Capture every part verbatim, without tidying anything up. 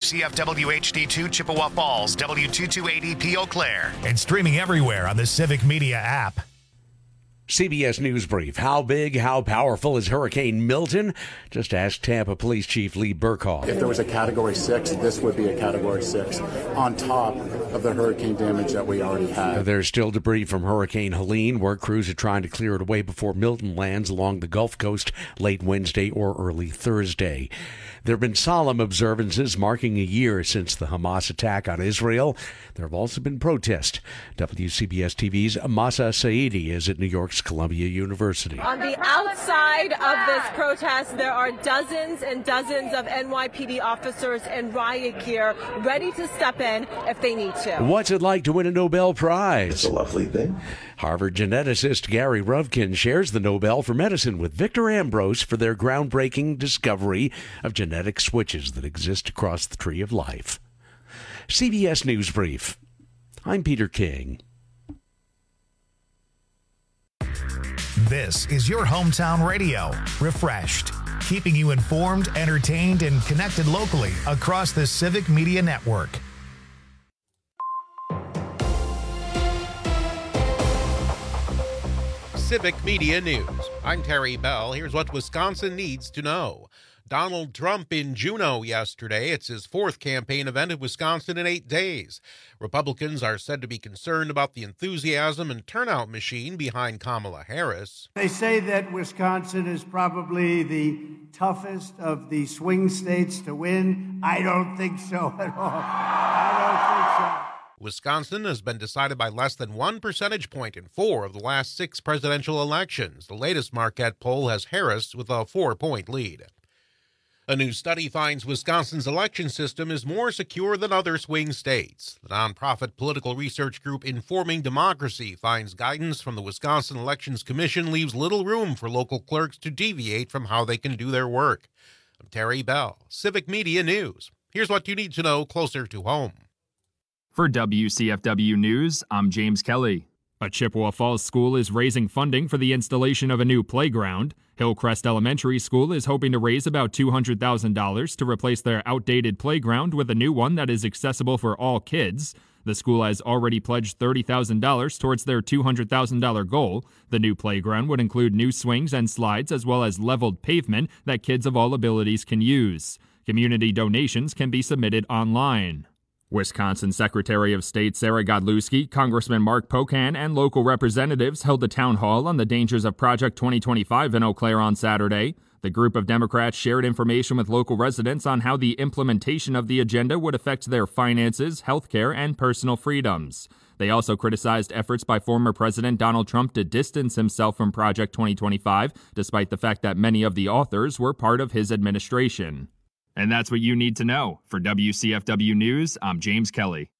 C F W H D two Chippewa Falls, W two two eight E P Eau Claire. And streaming everywhere on the Civic Media app. C B S News Brief. How big, how powerful is Hurricane Milton? Just ask Tampa Police Chief Lee Burkhalter. If there was a Category six, this would be a Category six on top of the hurricane damage that we already have. There's still debris from Hurricane Helene. Work crews are trying to clear it away before Milton lands along the Gulf Coast late Wednesday or early Thursday. There have been solemn observances marking a year since the Hamas attack on Israel. There have also been protests. W C B S T V's Masa Saidi is at New York's Columbia University. On the outside of this protest, there are dozens and dozens of N Y P D officers in riot gear ready to step in if they need to. What's it like to win a Nobel Prize? It's a lovely thing. Harvard geneticist Gary Ruvkin shares the Nobel for Medicine with Victor Ambrose for their groundbreaking discovery of genetic switches that exist across the tree of life. C B S News Brief. I'm Peter King. This is your hometown radio, Refreshed, keeping you informed, entertained, and connected locally across the Civic Media Network. Civic Media News. I'm Terry Bell. Here's what Wisconsin needs to know. Donald Trump in Juneau yesterday. It's his fourth campaign event in Wisconsin in eight days. Republicans are said to be concerned about the enthusiasm and turnout machine behind Kamala Harris. They say that Wisconsin is probably the toughest of the swing states to win. I don't think so at all. I don't think so. Wisconsin has been decided by less than one percentage point in four of the last six presidential elections. The latest Marquette poll has Harris with a four-point lead. A new study finds Wisconsin's election system is more secure than other swing states. The nonprofit political research group Informing Democracy finds guidance from the Wisconsin Elections Commission leaves little room for local clerks to deviate from how they can do their work. I'm Terry Bell, Civic Media News. Here's what you need to know closer to home. For W C F W News, I'm James Kelly. A Chippewa Falls school is raising funding for the installation of a new playground. Hillcrest Elementary School is hoping to raise about two hundred thousand dollars to replace their outdated playground with a new one that is accessible for all kids. The school has already pledged thirty thousand dollars towards their two hundred thousand dollars goal. The new playground would include new swings and slides as well as leveled pavement that kids of all abilities can use. Community donations can be submitted online. Wisconsin Secretary of State Sarah Godlewski, Congressman Mark Pocan, and local representatives held a town hall on the dangers of Project twenty twenty-five in Eau Claire on Saturday. The group of Democrats shared information with local residents on how the implementation of the agenda would affect their finances, health care, and personal freedoms. They also criticized efforts by former President Donald Trump to distance himself from Project twenty twenty-five, despite the fact that many of the authors were part of his administration. And that's what you need to know. For W C F W News, I'm James Kelly.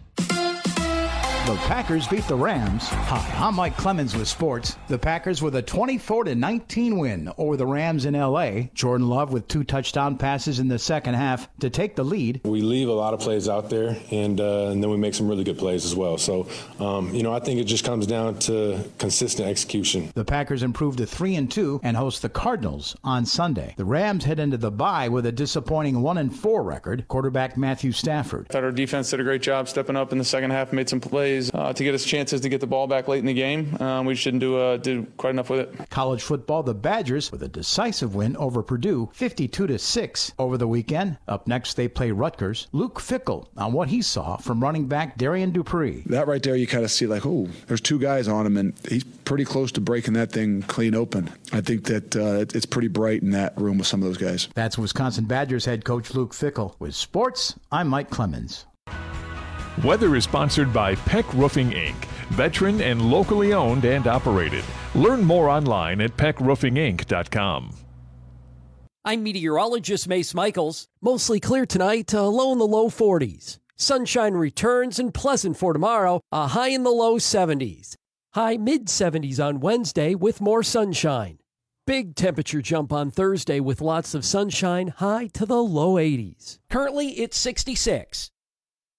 The Packers beat the Rams. Hi, I'm Mike Clemens with sports. The Packers with a twenty-four to nineteen win over the Rams in L A. Jordan Love with two touchdown passes in the second half to take the lead. We leave a lot of plays out there, and uh, and then we make some really good plays as well. So, um, you know, I think it just comes down to consistent execution. The Packers improved to three and two and host the Cardinals on Sunday. The Rams head into the bye with a disappointing one and four record. Quarterback Matthew Stafford. I thought our defense did a great job stepping up in the second half, made some plays. Uh, to get us chances to get the ball back late in the game. Um, we just didn't do, uh, do quite enough with it. College football, the Badgers with a decisive win over Purdue, fifty-two to six over the weekend. Up next, they play Rutgers. Luke Fickell on what he saw from running back Darian Dupree. That right there, you kind of see like, oh, there's two guys on him, and he's pretty close to breaking that thing clean open. I think that uh, it's pretty bright in that room with some of those guys. That's Wisconsin Badgers head coach Luke Fickell. With sports, I'm Mike Clemens. Weather is sponsored by Peck Roofing, Incorporated, veteran and locally owned and operated. Learn more online at peck roofing inc dot com. I'm meteorologist Mace Michaels. Mostly clear tonight, a low in the low forties. Sunshine returns and pleasant for tomorrow, a high in the low seventies. High mid-seventies on Wednesday with more sunshine. Big temperature jump on Thursday with lots of sunshine, high to the low eighties. Currently, it's sixty-six.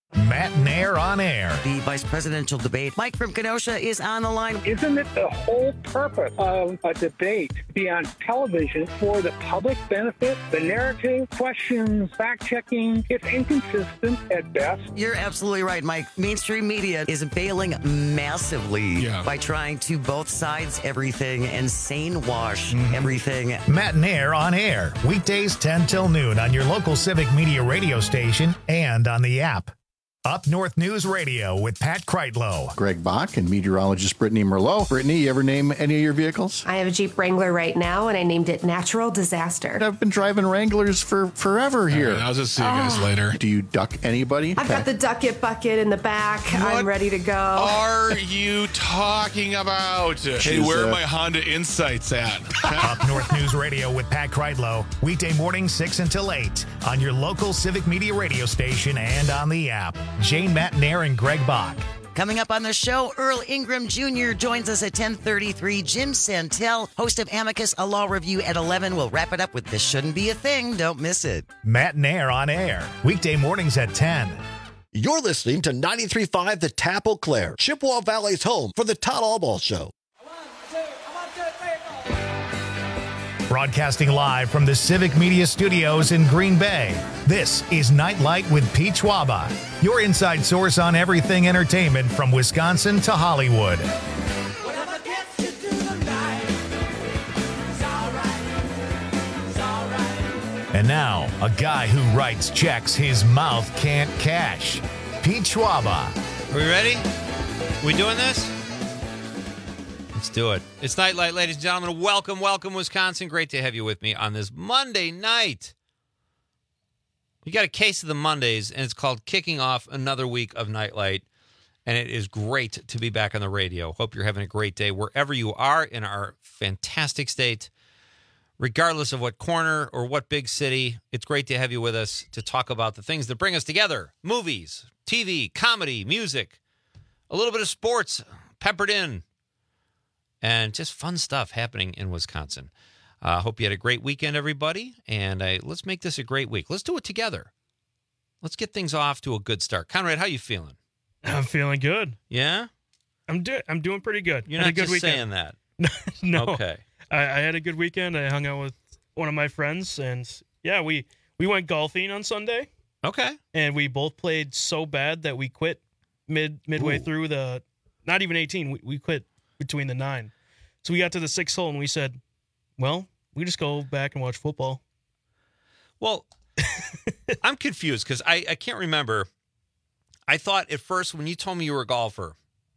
Matt Nair on air. The vice presidential debate. Mike from Kenosha is on the line. Isn't it the whole purpose of a debate to be on television for the public benefit? The narrative, questions, fact-checking, it's inconsistent at best. You're absolutely right, Mike. Mainstream media is bailing massively Yeah. by trying to both sides everything and sane wash mm-hmm. everything. Matt Nair on air. Weekdays ten till noon on your local Civic Media radio station and on the app. Up North News Radio with Pat Kreitlow. Greg Bach and meteorologist Brittany Merlot. Brittany, you ever name any of your vehicles? I have a Jeep Wrangler right now, and I named it Natural Disaster. I've been driving Wranglers for forever here. Right, I'll just see you guys Oh. later. Do you duck anybody? I've got the duck it bucket in the back. What I'm ready to go. are you talking about? Hey, She's, where uh, are my Honda Insights at? Up North News Radio with Pat Kreitlow. Weekday morning six until eight on your local Civic Media radio station and on the app. Jane, Matt, Nair, and Greg Bach. Coming up on the show, Earl Ingram Junior joins us at ten thirty-three. Jim Santel, host of Amicus, a law review at eleven. We'll wrap it up with This Shouldn't Be a Thing. Don't miss it. Matt Nair on air. Weekday mornings at ten. You're listening to ninety-three point five The Tap Eau Claire, Chippewa Valley's home for the Todd Allball Show. Broadcasting live from the Civic Media Studios in Green Bay, this is Nightlight with Pete Schwaba, your inside source on everything entertainment from Wisconsin to Hollywood. And now, a guy who writes checks his mouth can't cash, Pete Schwaba. Are we ready? We doing this? Let's do it. It's Nightlight, ladies and gentlemen. Welcome, welcome, Wisconsin. Great to have you with me on this Monday night. You got a case of the Mondays, and it's called Kicking Off Another Week of Nightlight. And it is great to be back on the radio. Hope you're having a great day wherever you are in our fantastic state. Regardless of what corner or what big city, it's great to have you with us to talk about the things that bring us together. Movies, T V, comedy, music, a little bit of sports peppered in. And just fun stuff happening in Wisconsin. I uh, hope you had a great weekend, everybody. And uh, let's make this a great week. Let's do it together. Let's get things off to a good start. Conrad, how you feeling? I'm feeling good. Yeah? I'm, do- I'm doing pretty good. You're had not a good just weekend. saying that. No. Okay. I, I had a good weekend. I hung out with one of my friends. And, yeah, we, we went golfing on Sunday. Okay. And we both played so bad that we quit mid midway Ooh. through the – not even eighteen. We, we quit between the nine. So we got to the sixth hole, and we said, well, we just go back and watch football. Well, I'm confused because I, I can't remember. I thought at first when you told me you were a golfer,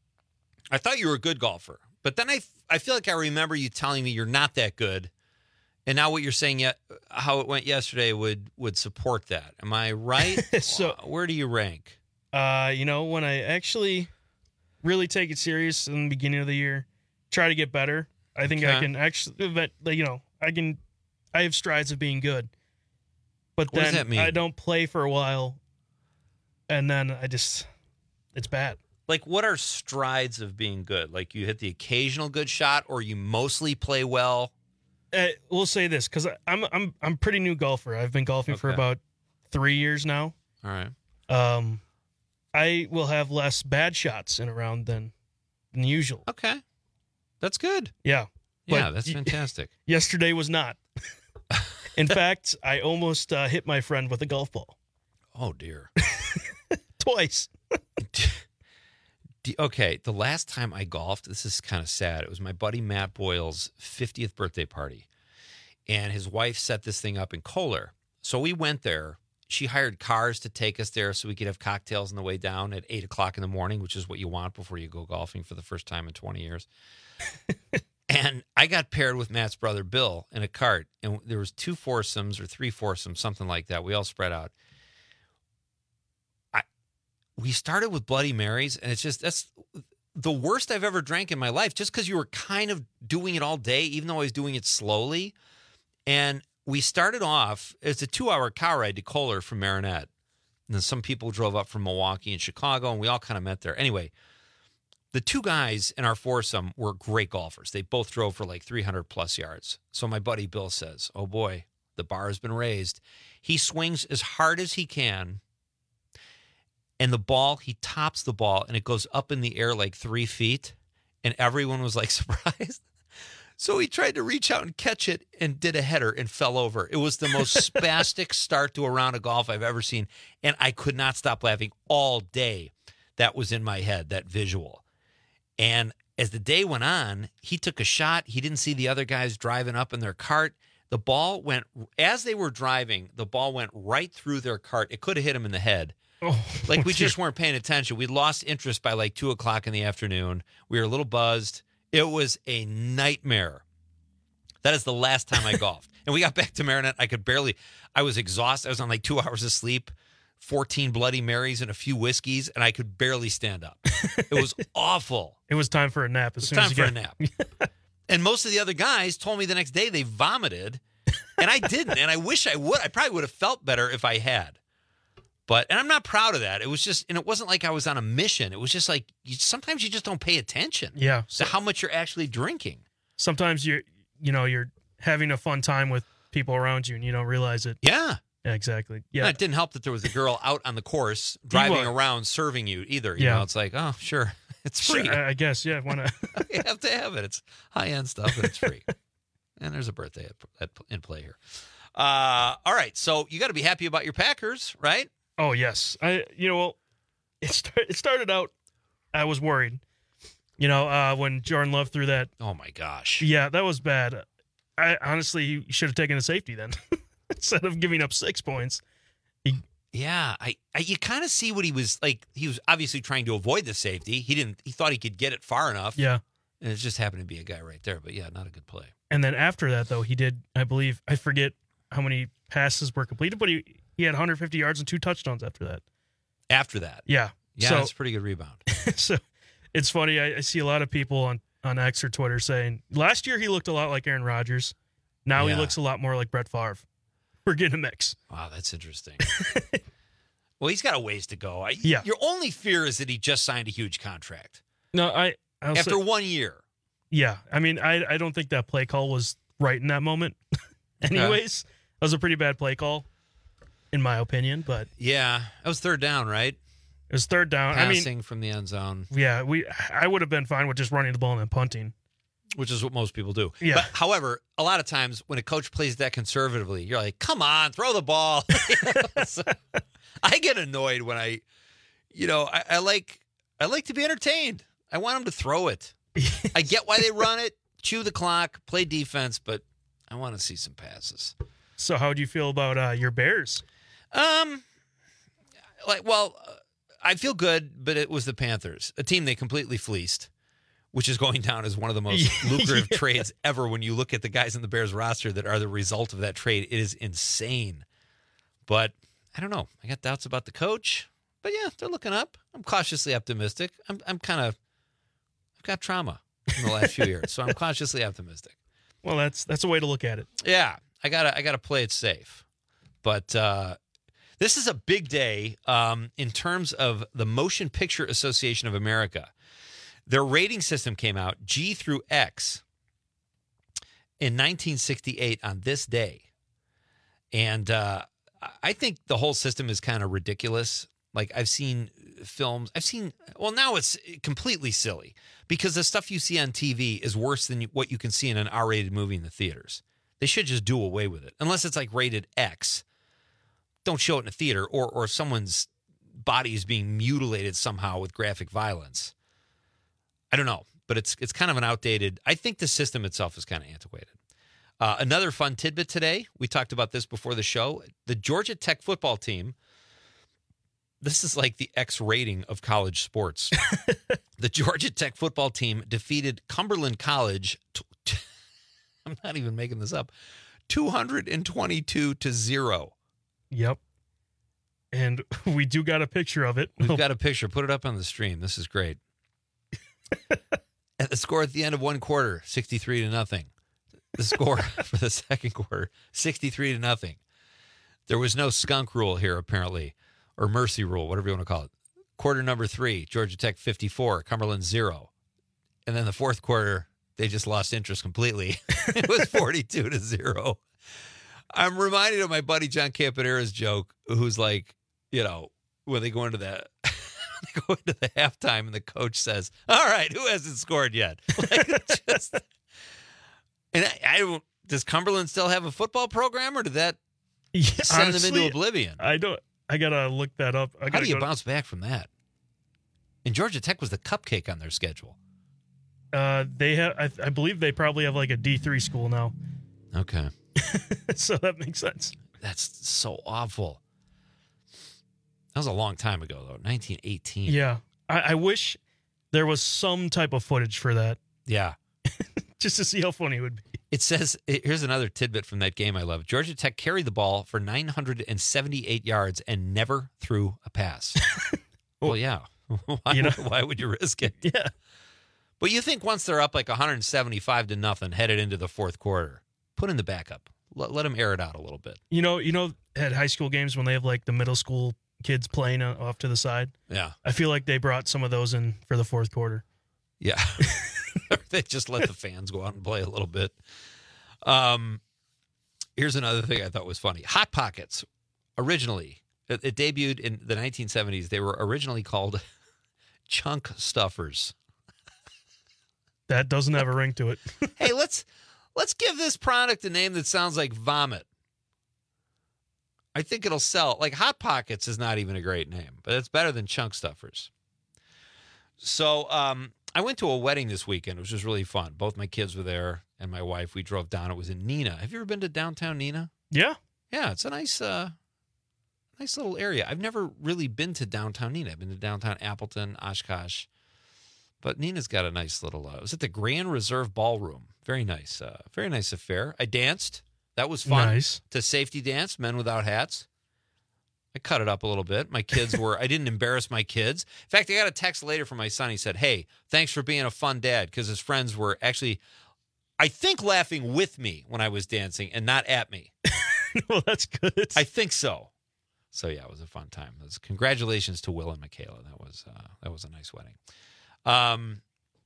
I thought you were a good golfer. But then I, I feel like I remember you telling me you're not that good. And now what you're saying, yet how it went yesterday would, would support that. Am I right? So where do you rank? Uh, you know, when I actually really take it serious in the beginning of the year, try to get better. I think Okay. I can actually, but you know, I can, I have strides of being good. But What does then that mean? I don't play for a while, and then I just, it's bad. Like, what are strides of being good? Like, you hit the occasional good shot, or you mostly play well? Uh, we'll say this because I'm I'm I'm a pretty new golfer. I've been golfing for Okay. about three years now. All right. Um, I will have less bad shots in a round than than usual. Okay, that's good. Yeah. Yeah, But that's y- fantastic. Yesterday was not. In fact, I almost uh, hit my friend with a golf ball Oh, dear. twice. D- Okay, the last time I golfed, this is kind of sad. It was my buddy Matt Boyle's fiftieth birthday party, and his wife set this thing up in Kohler. So we went there. She hired cars to take us there so we could have cocktails on the way down at eight o'clock in the morning, which is what you want before you go golfing for the first time in twenty years. And I got paired with Matt's brother Bill in a cart, and there was two foursomes or three foursomes, something like that. We all spread out. I we started with Bloody Marys, and it's just that's the worst I've ever drank in my life. Just because you were kind of doing it all day, even though I was doing it slowly. And we started off it's a two-hour car ride to Kohler from Marinette, and then some people drove up from Milwaukee and Chicago, and we all kind of met there. Anyway. The two guys in our foursome were great golfers. They both drove for like three hundred plus yards. So my buddy Bill says, oh boy, the bar has been raised. He swings as hard as he can. and the ball, he tops the ball, and it goes up in the air like three feet, and everyone was like surprised. So he tried to reach out and catch it and did a header and fell over. It was the most spastic start to a round of golf I've ever seen, and I could not stop laughing all day. That was in my head, that visual. And as the day went on, he took a shot. He didn't see the other guys driving up in their cart. The ball went, as they were driving, the ball went right through their cart. It could have hit him in the head. Oh, like we dear. just weren't paying attention. We lost interest by like two o'clock in the afternoon. We were a little buzzed. It was a nightmare. That is the last time I golfed. And we got back to Marinette. I could barely, I was exhausted. I was on like two hours of sleep, fourteen Bloody Marys and a few whiskeys, and I could barely stand up. It was awful. It was time for a nap. As It was soon time as you for a got- nap. And most of the other guys told me the next day they vomited, and I didn't. And I wish I would. I probably would have felt better if I had. But, and I'm not proud of that. It was just, and it wasn't like I was on a mission. It was just like, you, sometimes you just don't pay attention Yeah. to how much you're actually drinking. Sometimes you're, you know, you're having a fun time with people around you and you don't realize it. Yeah. Yeah, exactly. Yeah. Yeah. It didn't help that there was a girl out on the course driving was. around serving you either. You Yeah. know, it's like, oh, sure. It's free. Sure, I I guess, yeah. Why not? You have to have it. It's high-end stuff, and it's free. And there's a birthday at, at, in play here. Uh, all right, so you got to be happy about your Packers, right? Oh, yes. I, you know, well, it, start, it started out, I was worried. You know, uh, when Jordan Love threw that. Oh, my gosh. Yeah, that was bad. I honestly, he should have taken a safety then instead of giving up six points. He, Yeah, I, I you kind of see what he was like. He was obviously trying to avoid the safety. He didn't. He thought he could get it far enough. Yeah. And it just happened to be a guy right there. But yeah, not a good play. And then after that, though, he did, I believe, I forget how many passes were completed, but he, he had one hundred fifty yards and two touchdowns after that. After that. Yeah. Yeah, so, that's a pretty good rebound. so it's funny. I, I see a lot of people on, on X or Twitter saying last year he looked a lot like Aaron Rodgers. Now Yeah. he looks a lot more like Brett Favre. We're getting a mix. Wow, that's interesting. Well, he's got a ways to go. I, Yeah. Your only fear is that he just signed a huge contract. No, I I'll After say, one year. yeah. I mean, I I don't think that play call was right in that moment. Anyways, that was a pretty bad play call, in my opinion. But Yeah, that was third down, right? it was third down. Passing I mean, from the end zone, yeah, we I would have been fine with just running the ball and then punting. which is what most people do. Yeah. But however, a lot of times when a coach plays that conservatively, you're like, come on, throw the ball. So, I get annoyed when I, you know, I, I like I like to be entertained. I want them to throw it. I get why they run it, chew the clock, play defense, but I want to see some passes. So how do you feel about uh, your Bears? Um, like, well, uh, I feel good, but it was the Panthers, a team they completely fleeced, which is going down as one of the most lucrative Yeah. trades ever. When you look at the guys in the Bears roster that are the result of that trade, it is insane. But I don't know. I got doubts about the coach, but yeah, they're looking up. I'm cautiously optimistic. I'm, I'm kind of, I've got trauma in the last few years, so I'm cautiously optimistic. Well, that's that's a way to look at it. Yeah, I gotta I gotta play it safe, but uh, this is a big day um, in terms of the Motion Picture Association of America. Their rating system came out G through X in nineteen sixty-eight on this day, and uh, I think the whole system is kind of ridiculous. Like I've seen films, I've seen well now it's completely silly because the stuff you see on T V is worse than what you can see in an R-rated movie in the theaters. They should just do away with it. Unless it's like rated X. Don't show it in a theater or or someone's body is being mutilated somehow with graphic violence. I don't know, but it's it's kind of an outdated. I think the system itself is kind of antiquated. Uh, another fun tidbit today. We talked about this before the show. The Georgia Tech football team. This is like the X rating of college sports. The Georgia Tech football team defeated Cumberland College. T- t- I'm not even making this up. two hundred twenty-two to zero. Yep. And we do got a picture of it. We've got a picture. Put it up on the stream. This is great. And the score at the end of one quarter, sixty-three to nothing. The score for the second quarter, sixty-three to nothing. There was no skunk rule here, apparently, or mercy rule, whatever you want to call it. Quarter number three, Georgia Tech fifty-four, Cumberland zero. And then the fourth quarter, they just lost interest completely. It was forty-two to zero. I'm reminded of my buddy John Campanera's joke, who's like, you know, when they go into that they go into the halftime and the coach says, "All right, who hasn't scored yet?" Like, just, and I, I don't. Does Cumberland still have a football program, or did that yeah, send honestly, them into oblivion? I don't. I gotta look that up. I gotta How do you go bounce to, back from that? And Georgia Tech was the cupcake on their schedule. Uh, they have. I, I believe they probably have like a D three school now. Okay, so that makes sense. That's so awful. That was a long time ago, though, nineteen eighteen. Yeah, I, I wish there was some type of footage for that. Yeah, just to see how funny it would be. It says, here's another tidbit from that game I love. Georgia Tech carried the ball for nine hundred seventy-eight yards and never threw a pass. Well, yeah. Why, you know? Why would you risk it? Yeah. But you think once they're up like one hundred seventy-five to nothing, headed into the fourth quarter, put in the backup. Let, let them air it out a little bit. You know, you know, at high school games when they have like the middle school kids playing off to the side. Yeah. I feel like they brought some of those in for the fourth quarter. Yeah. They just let the fans go out and play a little bit. Um, here's another thing I thought was funny. Hot Pockets, originally, it, it debuted in the nineteen seventies. They were originally called Chunk Stuffers. That doesn't have a ring to it. Hey, let's let's give this product a name that sounds like vomit. I think it'll sell. Like Hot Pockets is not even a great name, but it's better than Chunk Stuffers. So um, I went to a wedding this weekend, which was really fun. Both my kids were there and my wife. We drove down. It was in Neenah. Have you ever been to downtown Neenah? Yeah. Yeah, it's a nice uh, nice little area. I've never really been to downtown Neenah. I've been to downtown Appleton, Oshkosh. But Neenah's got a nice little, uh, it was at the Grand Reserve Ballroom. Very nice. Uh, very nice affair. I danced. That was fun. Nice. To safety dance, men without hats. I cut it up a little bit. My kids were, I didn't embarrass my kids. In fact, I got a text later from my son. He said, "Hey, thanks for being a fun dad," because his friends were actually, I think, laughing with me when I was dancing and not at me. Well, that's good. I think so. So, yeah, it was a fun time. It was, congratulations to Will and Michaela. That was uh, that was a nice wedding. Um,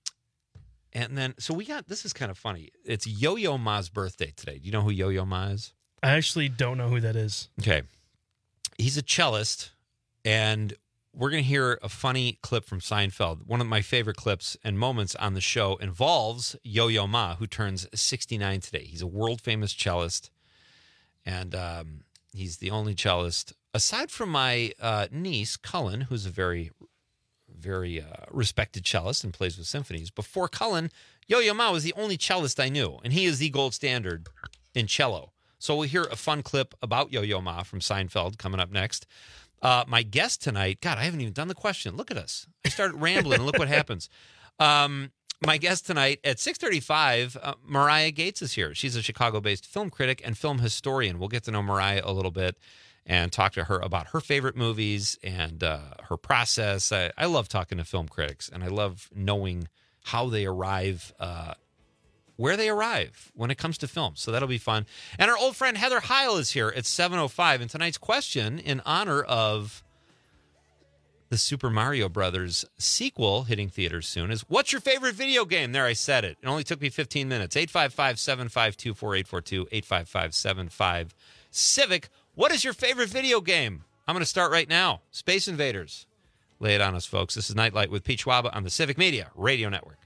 and then, so we got, this is kind of funny. It's Yo-Yo Ma's birthday today. Do you know who Yo-Yo Ma is? I actually don't know who that is. Okay. He's a cellist, and we're going to hear a funny clip from Seinfeld. One of my favorite clips and moments on the show involves Yo-Yo Ma, who turns sixty-nine today. He's a world-famous cellist, and um, he's the only cellist, aside from my uh, niece, Cullen, who's a very, very uh, respected cellist and plays with symphonies. Before Cullen, Yo-Yo Ma was the only cellist I knew, and he is the gold standard in cello. So we'll hear a fun clip about Yo-Yo Ma from Seinfeld coming up next. Uh, my guest tonight, God, I haven't even done the question. Look at us. I started rambling, and look what happens. Um, my guest tonight at six thirty-five, uh, Mariah Gates is here. She's a Chicago-based film critic and film historian. We'll get to know Mariah a little bit and talk to her about her favorite movies and uh, her process. I, I love talking to film critics, and I love knowing how they arrive uh where they arrive when it comes to film. So that'll be fun. And our old friend Heather Heil is here at seven oh five. And tonight's question, in honor of the Super Mario Brothers sequel hitting theaters soon, is what's your favorite video game? There, I said it. It only took me fifteen minutes. eight five five, seven five two, four eight four two, eight five five, seven five, Civic. What is your favorite video game? I'm going to start right now. Space Invaders. Lay it on us, folks. This is Nightlight with Pete Schwaba on the Civic Media Radio Network.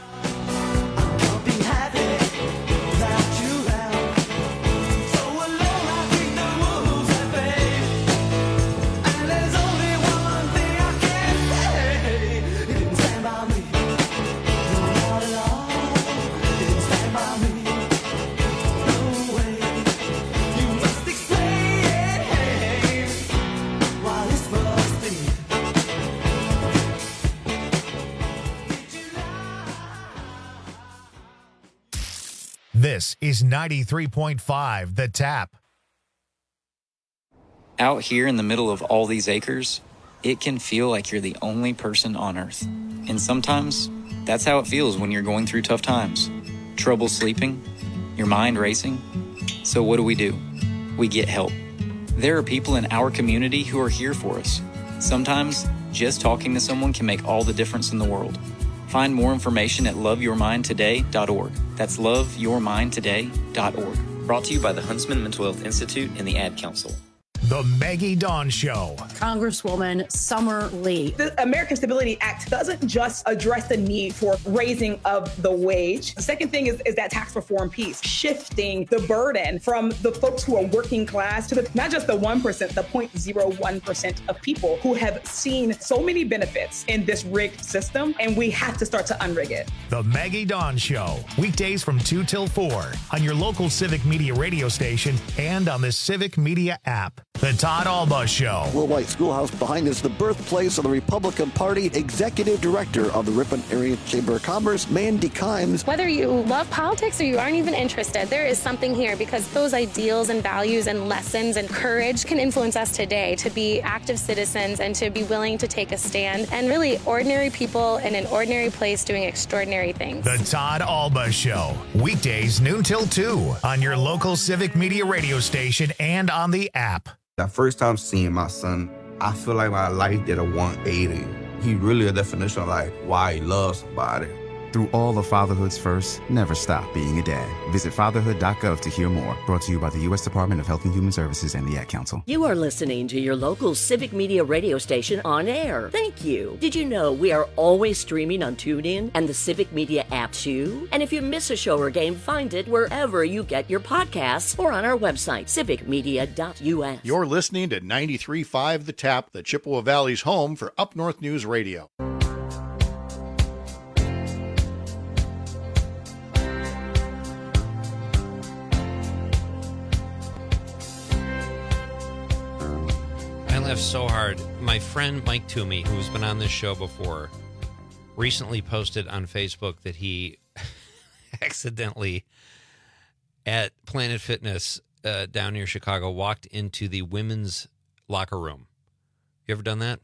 This is ninety-three point five The Tap. Out here in the middle of all these acres, it can feel like you're the only person on Earth. And sometimes, that's how it feels when you're going through tough times. Trouble sleeping, your mind racing. So what do we do? We get help. There are people in our community who are here for us. Sometimes, just talking to someone can make all the difference in the world. Find more information at love your mind today dot org. That's love your mind today dot org. Brought to you by the Huntsman Mental Health Institute and the Ad Council. The Maggie Dawn Show. Congresswoman Summer Lee. The American Stability Act doesn't just address the need for raising of the wage. The second thing is, is that tax reform piece, shifting the burden from the folks who are working class to the, not just the one percent, the zero point zero one percent of people who have seen so many benefits in this rigged system, and we have to start to unrig it. The Maggie Dawn Show. Weekdays from two till four on your local Civic Media radio station and on the Civic Media app. The Todd Alba Show. Will-White Schoolhouse behind is the birthplace of the Republican Party. Executive Director of the Ripon Area Chamber of Commerce, Mandy Kimes. Whether you love politics or you aren't even interested, there is something here because those ideals and values and lessons and courage can influence us today to be active citizens and to be willing to take a stand and really ordinary people in an ordinary place doing extraordinary things. The Todd Alba Show. Weekdays noon till two on your local Civic Media radio station and on the app. The first time seeing my son, I feel like my life did a one eighty. He really a definition of like why he loves somebody. Through all of fatherhood's firsts, never stop being a dad. Visit fatherhood dot gov to hear more. Brought to you by the U S Department of Health and Human Services and the Ad Council. You are listening to your local Civic Media radio station on air. Thank you. Did you know we are always streaming on TuneIn and the Civic Media app too? And if you miss a show or game, find it wherever you get your podcasts or on our website, civic media dot u s. You're listening to ninety-three point five The Tap, the Chippewa Valley's home for Up North News Radio. So hard. My friend Mike Toomey, who's been on this show before, recently posted on Facebook that he accidentally at Planet Fitness uh, down near Chicago walked into the women's locker room. You ever done that?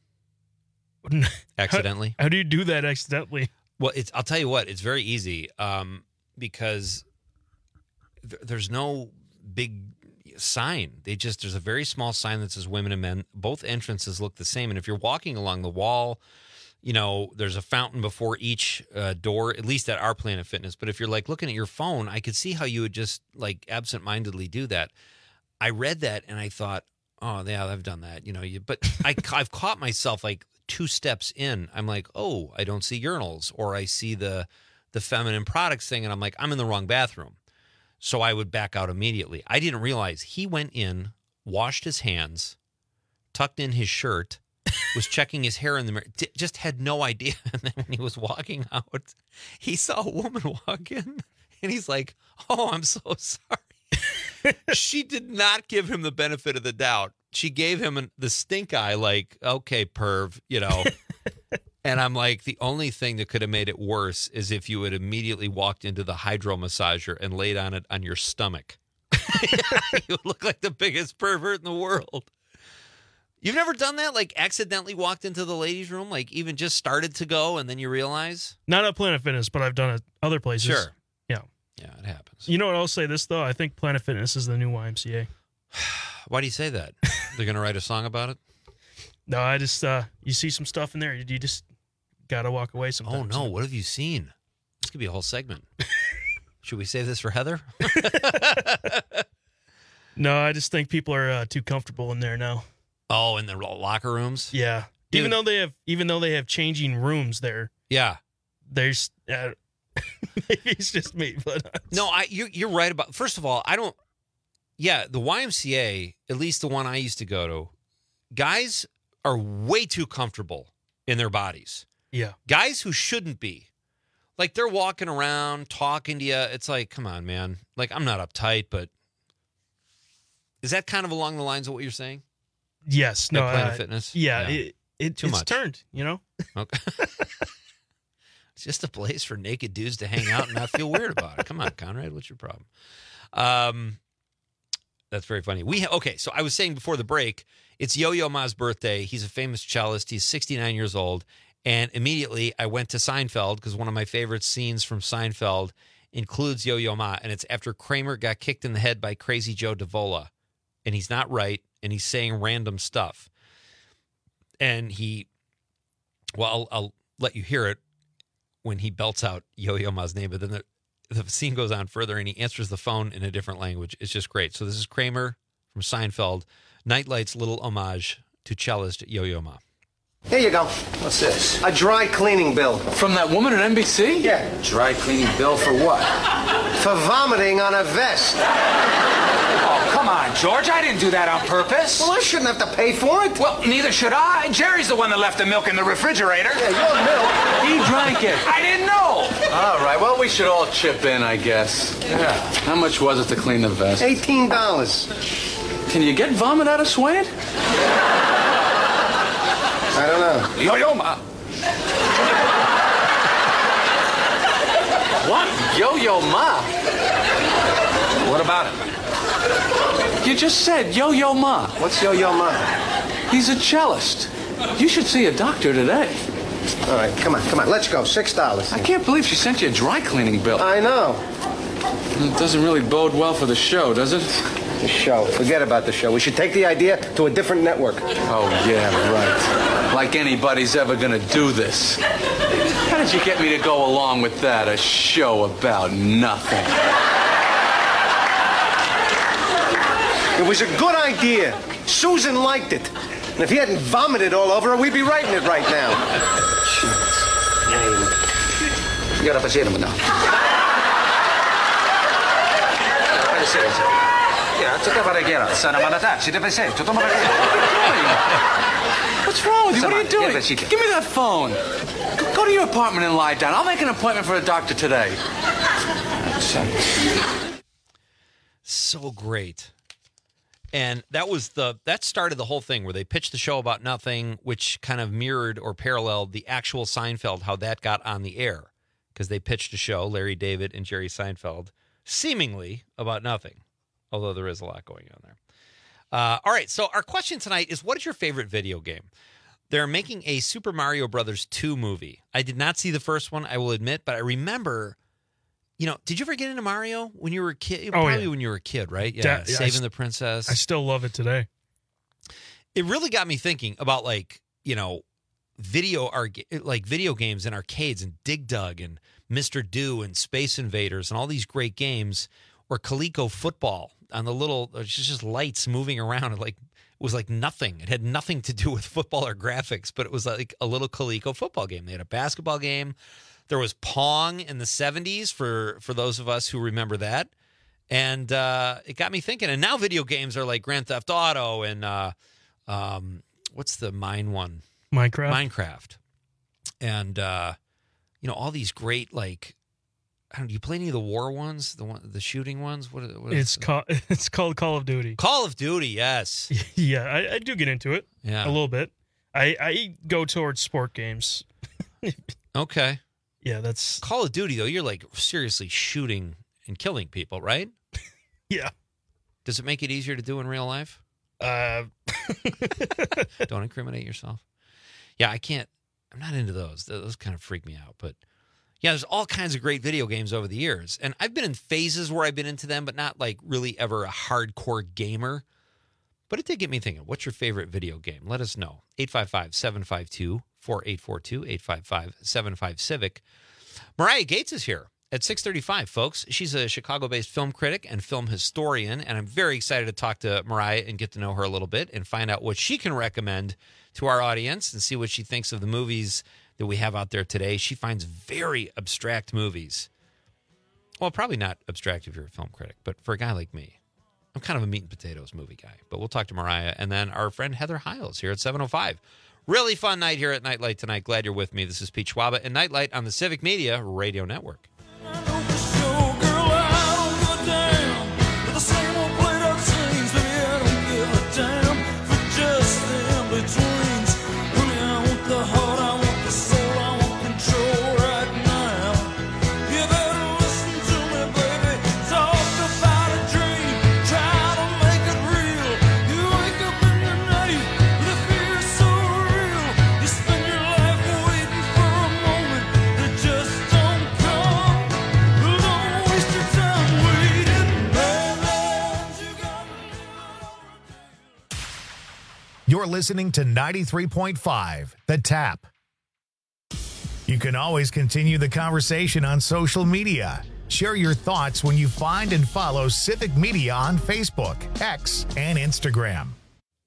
Accidentally? How, how do you do that accidentally? Well, it's. I'll tell you what. It's very easy um, because th- there's no big sign. They just, there's a very small sign that says women and men. Both entrances look the same. And if you're walking along the wall, you know, there's a fountain before each uh, door, at least at our Planet Fitness. But if you're like looking at your phone, I could see how you would just like absentmindedly do that. I read that and I thought, oh yeah, I've done that. You know, you, but I, I've caught myself like two steps in. I'm like, oh, I don't see urinals, or I see the, the feminine products thing. And I'm like, I'm in the wrong bathroom. So I would back out immediately. I didn't realize he went in, washed his hands, tucked in his shirt, was checking his hair in the mirror, d- just had no idea. And then when he was walking out, he saw a woman walk in, and he's like, oh, I'm so sorry. She did not give him the benefit of the doubt. She gave him an, the stink eye, like, okay, perv, you know. And I'm like, the only thing that could have made it worse is if you had immediately walked into the hydro massager and laid on it on your stomach. You look like the biggest pervert in the world. You've never done that? Like accidentally walked into the ladies' room, like even just started to go and then you realize? Not at Planet Fitness, but I've done it other places. Sure. Yeah. Yeah, it happens. You know what? I'll say this, though. I think Planet Fitness is the new Y M C A. Why do you say that? They're going to write a song about it? No, I just, uh, you see some stuff in there. You just got to walk away sometimes. Oh, no. What have you seen? This could be a whole segment. Should we save this for Heather? No, I just think people are uh, too comfortable in there now. Oh, in the locker rooms? Yeah. Dude. Even though they have, even though they have changing rooms there. Yeah. There's, uh, maybe it's just me, but uh, no, I you you're right about. First of all, I don't. Yeah, the Y M C A, at least the one I used to go to, guys are way too comfortable in their bodies. Yeah. Guys who shouldn't be. Like, they're walking around, talking to you. It's like, come on, man. Like, I'm not uptight, but is that kind of along the lines of what you're saying? Yes. No. At Planet uh, Fitness? Yeah. yeah. It, it, Too it's much. turned, you know? Okay. It's just a place for naked dudes to hang out and not feel weird about it. Come on, Conrad. What's your problem? Um, That's very funny. We ha- Okay, so I was saying before the break, it's Yo-Yo Ma's birthday. He's a famous cellist. He's sixty-nine years old. And immediately I went to Seinfeld because one of my favorite scenes from Seinfeld includes Yo-Yo Ma. And it's after Kramer got kicked in the head by Crazy Joe Davola. And he's not right. And he's saying random stuff. And he, well, I'll, I'll let you hear it when he belts out Yo-Yo Ma's name. But then the, the scene goes on further and he answers the phone in a different language. It's just great. So this is Kramer from Seinfeld Nightlight's little homage to cellist Yo-Yo Ma. Here you go. What's this? A dry cleaning bill. From that woman at N B C? Yeah. Dry cleaning bill for what? For vomiting on a vest. Oh, come on, George. I didn't do that on purpose. Well, I shouldn't have to pay for it. Well, neither should I. Jerry's the one that left the milk in the refrigerator. Yeah, your milk. He drank it. I didn't know. All right, well, we should all chip in, I guess. Yeah. How much was it to clean the vest? eighteen dollars. Can you get vomit out of suede? I don't know. Yo-Yo Ma. What? Yo-Yo Ma? What about it? You just said Yo-Yo Ma. What's Yo-Yo Ma? He's a cellist. You should see a doctor today. All right, come on, come on. Let's go. Six dollars. I can't believe she sent you a dry cleaning bill. I know. It doesn't really bode well for the show, does it? The show. Forget about the show. We should take the idea to a different network. Oh, yeah, right. Like anybody's ever gonna do this. How did you get me to go along with that? A show about nothing. It was a good idea. Susan liked it. And if he hadn't vomited all over her, we'd be writing it right now. Gliela facendo now. Yeah, tutta variegliera. Sana mandata. Si deve essere tutto What's wrong with you? What are you doing? Give me that phone. Go, go to your apartment and lie down. I'll make an appointment for a doctor today. So great. And that was the that started the whole thing where they pitched the show about nothing, which kind of mirrored or paralleled the actual Seinfeld, how that got on the air. Because they pitched a show, Larry David and Jerry Seinfeld, seemingly about nothing, although there is a lot going on there. Uh, all right, so our question tonight is, what is your favorite video game? They're making a Super Mario Brothers two movie. I did not see the first one, I will admit, but I remember, you know, did you ever get into Mario when you were a kid? Oh, Probably yeah. when you were a kid, right? Yeah, Da- yeah, Saving I, the Princess. I still love it today. It really got me thinking about, like, you know, video arg- like video games in arcades and Dig Dug and Mister Do and Space Invaders and all these great games, or Coleco Football on the little, it's just lights moving around. It like it was like nothing. It had nothing to do with football or graphics, but it was like a little Coleco football game. They had a basketball game. There was Pong in the seventies for for those of us who remember that. And uh, it got me thinking. And now video games are like Grand Theft Auto and uh, um, what's the mine one? Minecraft. Minecraft. And, uh, you know, all these great, like, I don't know, do you play any of the war ones? The one, the shooting ones? What, what is It's called it's called Call of Duty. Call of Duty, yes. Yeah, I, I do get into it. Yeah. A little bit. I, I go towards sport games. Okay. Yeah, that's Call of Duty, though, you're like seriously shooting and killing people, right? Yeah. Does it make it easier to do in real life? Uh Don't incriminate yourself. Yeah, I can't. I'm not into those. Those kind of freak me out. But yeah, there's all kinds of great video games over the years. And I've been in phases where I've been into them, but not like really ever a hardcore gamer. But it did get me thinking, what's your favorite video game? Let us know. eight five five, seven five two, four eight four two, eight five five, seven five, Civic. Mariah Gates is here at six thirty-five, folks. She's a Chicago-based film critic and film historian, and I'm very excited to talk to Mariah and get to know her a little bit and find out what she can recommend to our audience and see what she thinks of the movies that we have out there today. She finds very abstract movies. Well, probably not abstract if you're a film critic, but for a guy like me, I'm kind of a meat and potatoes movie guy. But we'll talk to Mariah, and then our friend Heather Hiles here at seven oh five. Really fun night here at Nightlight tonight. Glad you're with me. This is Pete Schwaba and Nightlight on the Civic Media Radio Network. You're listening to ninety-three point five, The Tap. You can always continue the conversation on social media. Share your thoughts when you find and follow Civic Media on Facebook, X, and Instagram.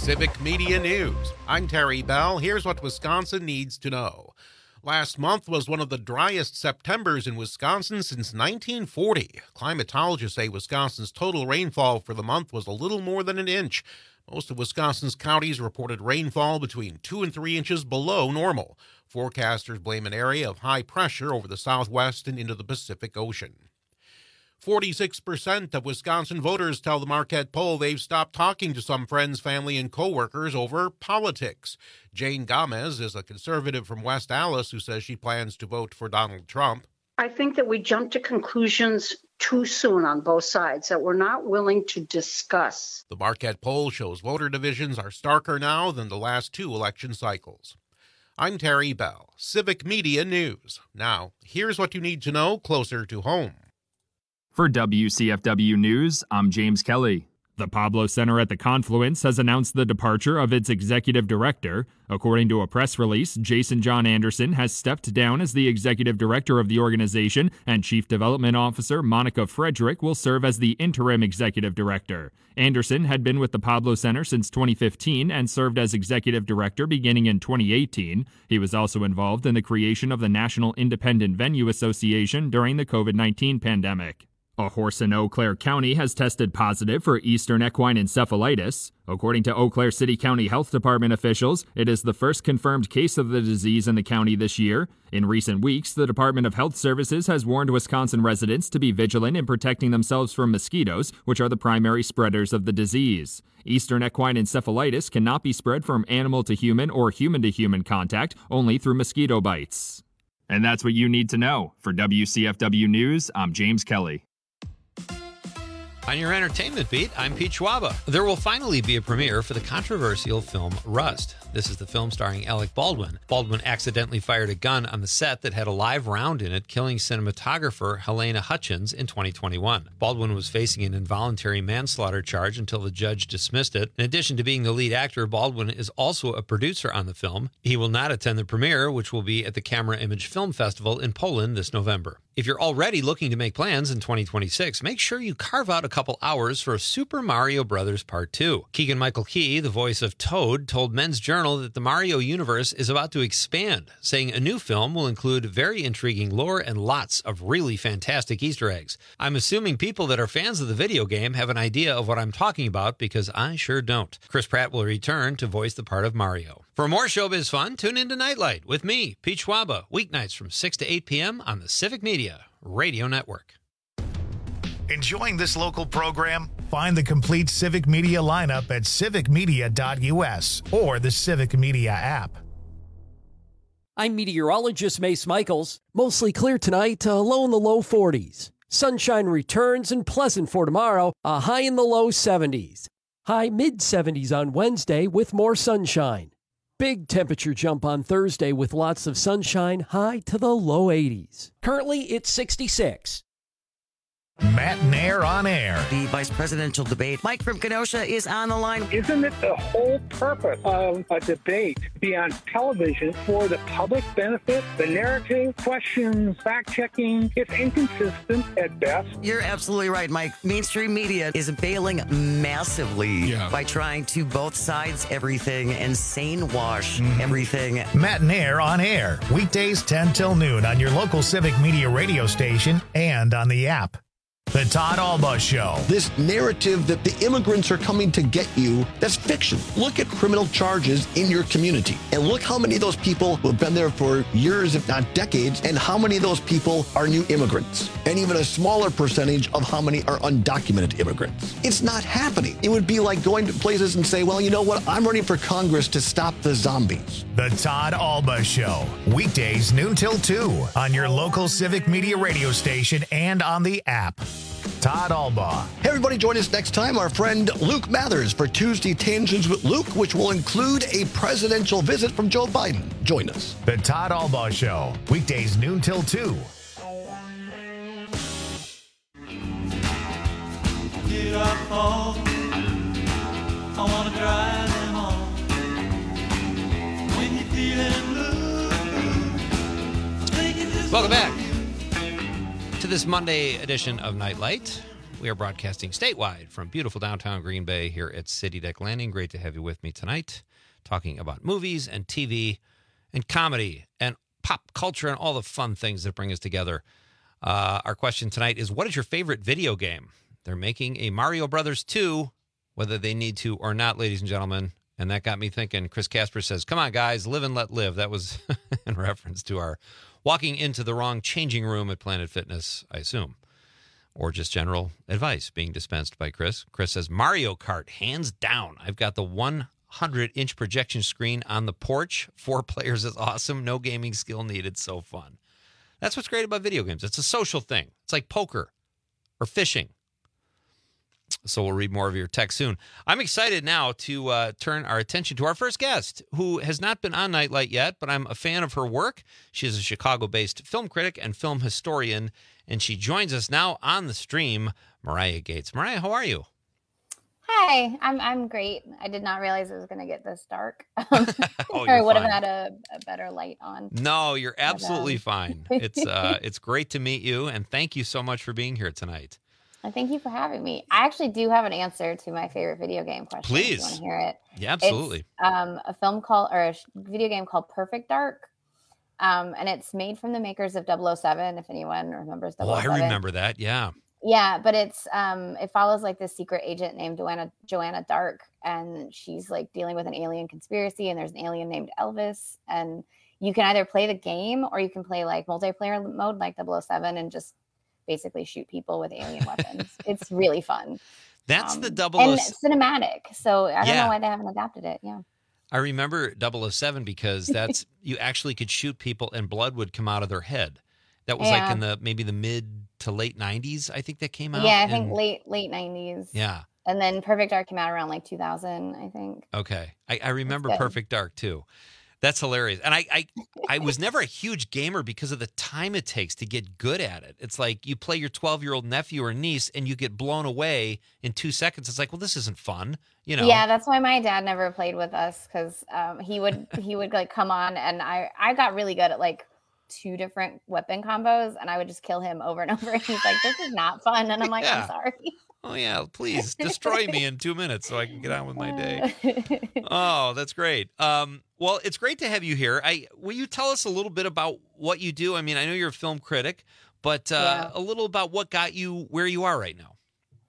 Civic Media News. I'm Terry Bell. Here's what Wisconsin needs to know. Last month was one of the driest Septembers in Wisconsin since nineteen forty. Climatologists say Wisconsin's total rainfall for the month was a little more than an inch. Most of Wisconsin's counties reported rainfall between two and three inches below normal. Forecasters blame an area of high pressure over the southwest and into the Pacific Ocean. forty-six percent of Wisconsin voters tell the Marquette poll they've stopped talking to some friends, family, and coworkers over politics. Jane Gomez is a conservative from West Allis who says she plans to vote for Donald Trump. I think that we jump to conclusions too soon on both sides, that we're not willing to discuss. The Marquette poll shows voter divisions are starker now than the last two election cycles. I'm Terry Bell, Civic Media News. Now, here's what you need to know closer to home. For W C F W News, I'm James Kelly. The Pablo Center at the Confluence has announced the departure of its executive director. According to a press release, Jason John Anderson has stepped down as the executive director of the organization, and Chief Development Officer Monica Frederick will serve as the interim executive director. Anderson had been with the Pablo Center since twenty fifteen and served as executive director beginning in twenty eighteen. He was also involved in the creation of the National Independent Venue Association during the covid nineteen pandemic. A horse in Eau Claire County has tested positive for Eastern equine encephalitis. According to Eau Claire City County Health Department officials, it is the first confirmed case of the disease in the county this year. In recent weeks, the Department of Health Services has warned Wisconsin residents to be vigilant in protecting themselves from mosquitoes, which are the primary spreaders of the disease. Eastern equine encephalitis cannot be spread from animal to human or human to human contact, only through mosquito bites. And that's what you need to know. For W C F W News, I'm James Kelly. On your entertainment beat, I'm Pete Schwaba. There will finally be a premiere for the controversial film Rust. This is the film starring Alec Baldwin. Baldwin accidentally fired a gun on the set that had a live round in it, killing cinematographer Helena Hutchins in twenty twenty-one. Baldwin was facing an involuntary manslaughter charge until the judge dismissed it. In addition to being the lead actor, Baldwin is also a producer on the film. He will not attend the premiere, which will be at the Camera Image Film Festival in Poland this November. If you're already looking to make plans in twenty twenty-six, make sure you carve out a couple hours for Super Mario Brothers Part two. Keegan-Michael Key, the voice of Toad, told Men's Journal that the Mario universe is about to expand, saying a new film will include very intriguing lore and lots of really fantastic Easter eggs. I'm assuming people that are fans of the video game have an idea of what I'm talking about, because I sure don't. Chris Pratt will return to voice the part of Mario. For more showbiz fun, tune into Nightlight with me, Pete Schwaba, weeknights from six to eight p.m. on the Civic Media Radio Network. Enjoying this local program? Find the complete Civic Media lineup at civic media dot u s or the Civic Media app. I'm meteorologist Mace Michaels. Mostly clear tonight, a low in the low forties. Sunshine returns and pleasant for tomorrow, a high in the low seventies. High mid seventies on Wednesday with more sunshine. Big temperature jump on Thursday with lots of sunshine, high to the low eighties. Currently, it's sixty-six. Matt Nair on air. The vice presidential debate. Mike from Kenosha is on the line. Isn't it the whole purpose of a debate to be on television for the public benefit? The narrative, questions, fact-checking, it's inconsistent at best. You're absolutely right, Mike. Mainstream media is bailing massively yeah. by trying to both sides everything and sane wash mm-hmm. everything. Matt Nair on air. Weekdays ten till noon on your local Civic Media radio station and on the app. The Todd Alba Show. This narrative that the immigrants are coming to get you, that's fiction. Look at criminal charges in your community and look how many of those people who have been there for years, if not decades, and how many of those people are new immigrants, and even a smaller percentage of how many are undocumented immigrants. It's not happening. It would be like going to places and say, well, you know what? I'm running for Congress to stop the zombies. The Todd Alba Show. Weekdays noon till two on your local Civic Media radio station and on the app. Todd Alba. Hey, everybody, join us next time. Our friend Luke Mathers for Tuesday Tangents with Luke, which will include a presidential visit from Joe Biden. Join us. The Todd Alba Show. Weekdays noon till two. Get up home. I want to drive them on. When you're feeling blue. Welcome back to this Monday edition of Nightlight. We are broadcasting statewide from beautiful downtown Green Bay here at City Deck Landing. Great to have you with me tonight, talking about movies and T V and comedy and pop culture and all the fun things that bring us together. Uh, our question tonight is, what is your favorite video game? They're making a Mario Brothers two, whether they need to or not, ladies and gentlemen. And that got me thinking. Chris Casper says, come on, guys, live and let live. That was in reference to our walking into the wrong changing room at Planet Fitness, I assume. Or just general advice being dispensed by Chris. Chris says, Mario Kart, hands down. I've got the one hundred inch projection screen on the porch. Four players is awesome. No gaming skill needed. So fun. That's what's great about video games. It's a social thing. It's like poker or fishing. So we'll read more of your text soon. I'm excited now to uh, turn our attention to our first guest, who has not been on Nightlight yet, but I'm a fan of her work. She is a Chicago-based film critic and film historian, and she joins us now on the stream, Mariah Gates. Mariah, how are you? Hi, I'm I'm great. I did not realize it was going to get this dark. Um, oh, or I would fine. have had a, a better light on. No, you're But, um, absolutely fine. It's uh, it's great to meet you, and thank you so much for being here tonight. And thank you for having me. I actually do have an answer to my favorite video game question. If Please. you want to hear it? Yeah, absolutely. It's um, a film called, or a sh- video game called Perfect Dark. Um, and it's made from the makers of double oh seven, if anyone remembers double Oh, oh I seven. remember that. Yeah. Yeah, but it's um it follows like this secret agent named Joanna Joanna Dark, and she's like dealing with an alien conspiracy, and there's an alien named Elvis, and you can either play the game or you can play like multiplayer mode like double oh seven and just basically shoot people with alien weapons. It's really fun. That's Um, the double and oh it's cinematic, so I don't Yeah. know why they haven't adapted it. Yeah. I remember double oh seven because that's you actually could shoot people and blood would come out of their head. That was like Yeah. in the maybe the mid to late nineties, I think that came out. Yeah, I think and- late late nineties. Yeah. And then Perfect Dark came out around like two thousand, I think. Okay. I, I remember good. Perfect Dark too. That's hilarious. And I, I I was never a huge gamer because of the time it takes to get good at it. It's like you play your twelve-year-old nephew or niece and you get blown away in two seconds. It's like, well, this isn't fun. You know? Yeah, that's why my dad never played with us, because um, he would he would like come on, and I I got really good at like two different weapon combos, and I would just kill him over and over. And he's like, "This is not fun," and I'm like, Yeah. "I'm sorry." Oh, yeah, please destroy me in two minutes so I can get on with my day. Oh, that's great. Um, well, it's great to have you here. I Will you tell us a little bit about what you do? I mean, I know you're a film critic, but uh, Yeah. a little about what got you where you are right now.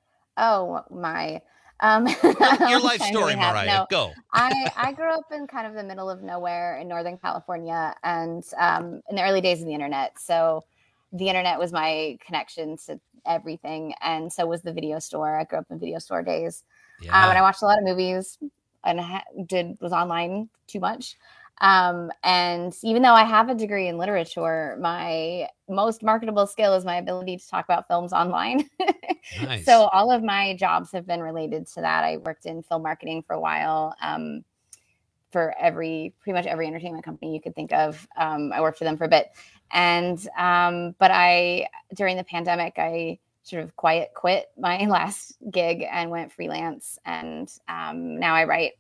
Oh my. Um, Your life story, Mariah. No, Go. I, I grew up in kind of the middle of nowhere in Northern California, and um, in the early days of the internet. So the internet was my connection to everything, and so was the video store. I grew up in video store days. Yeah. Um, and I watched a lot of movies, and ha- did was online too much. Um, and even though I have a degree in literature, my most marketable skill is my ability to talk about films online. Nice. So all of my jobs have been related to that. I worked in film marketing for a while, um, for every, pretty much every entertainment company you could think of. Um, I worked for them for a bit. And, um, but I, during the pandemic, I sort of quiet quit my last gig and went freelance. And, um, now I write,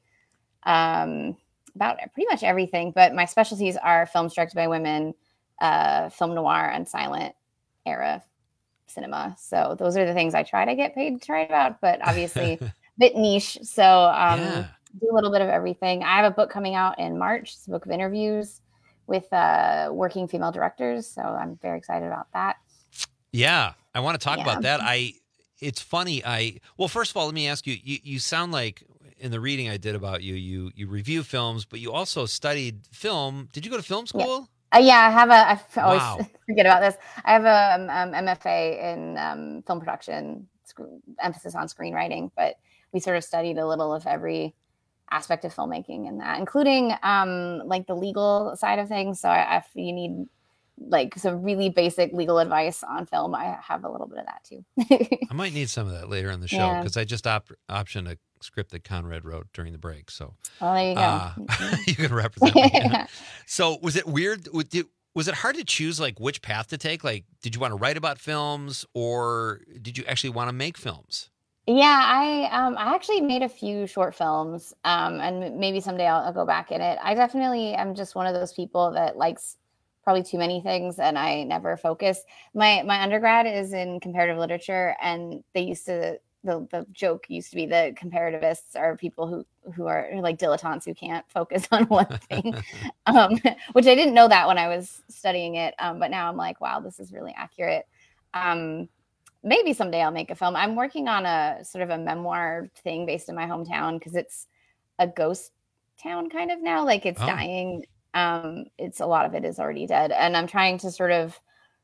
um, about pretty much everything, but my specialties are films directed by women, uh, film noir and silent era cinema. So those are the things I try to get paid to write about, but obviously a bit niche. So, um, Yeah. do a little bit of everything. I have a book coming out in March. It's a book of interviews with, uh, working female directors. So I'm very excited about that. Yeah, I want to talk Yeah. about that. I it's funny. I well, first of all, let me ask you. You you sound like in the reading I did about you, you you review films, but you also studied film. Did you go to film school? Uh, yeah, I have a, I f- always Wow. forget forget about this. I have a um, um, M F A in um, film production, sc- emphasis on screenwriting, but we sort of studied a little of every aspect of filmmaking in that, including um, like the legal side of things. So I, if you need like some really basic legal advice on film, I have a little bit of that too. I might need some of that later in the show Yeah. because I just op- optioned a script that Conrad wrote during the break. So Well, there you go. uh, you can represent me. So was it weird? Was it- Was it hard to choose like which path to take? Like, did you want to write about films or did you actually want to make films? Yeah, I um I actually made a few short films, um, and m- maybe someday I'll, I'll go back in it. I definitely am just one of those people that likes probably too many things, and I never focus. My my undergrad is in comparative literature, and they used to the the joke used to be that comparativists are people who who are like dilettantes who can't focus on one thing, um, which I didn't know that when I was studying it, um, but now I'm like, wow, this is really accurate. Um, maybe someday I'll make a film. I'm working on a sort of a memoir thing based in my hometown because it's a ghost town kind of now, like it's oh. dying. Um, it's a lot of it is already dead, and I'm trying to sort of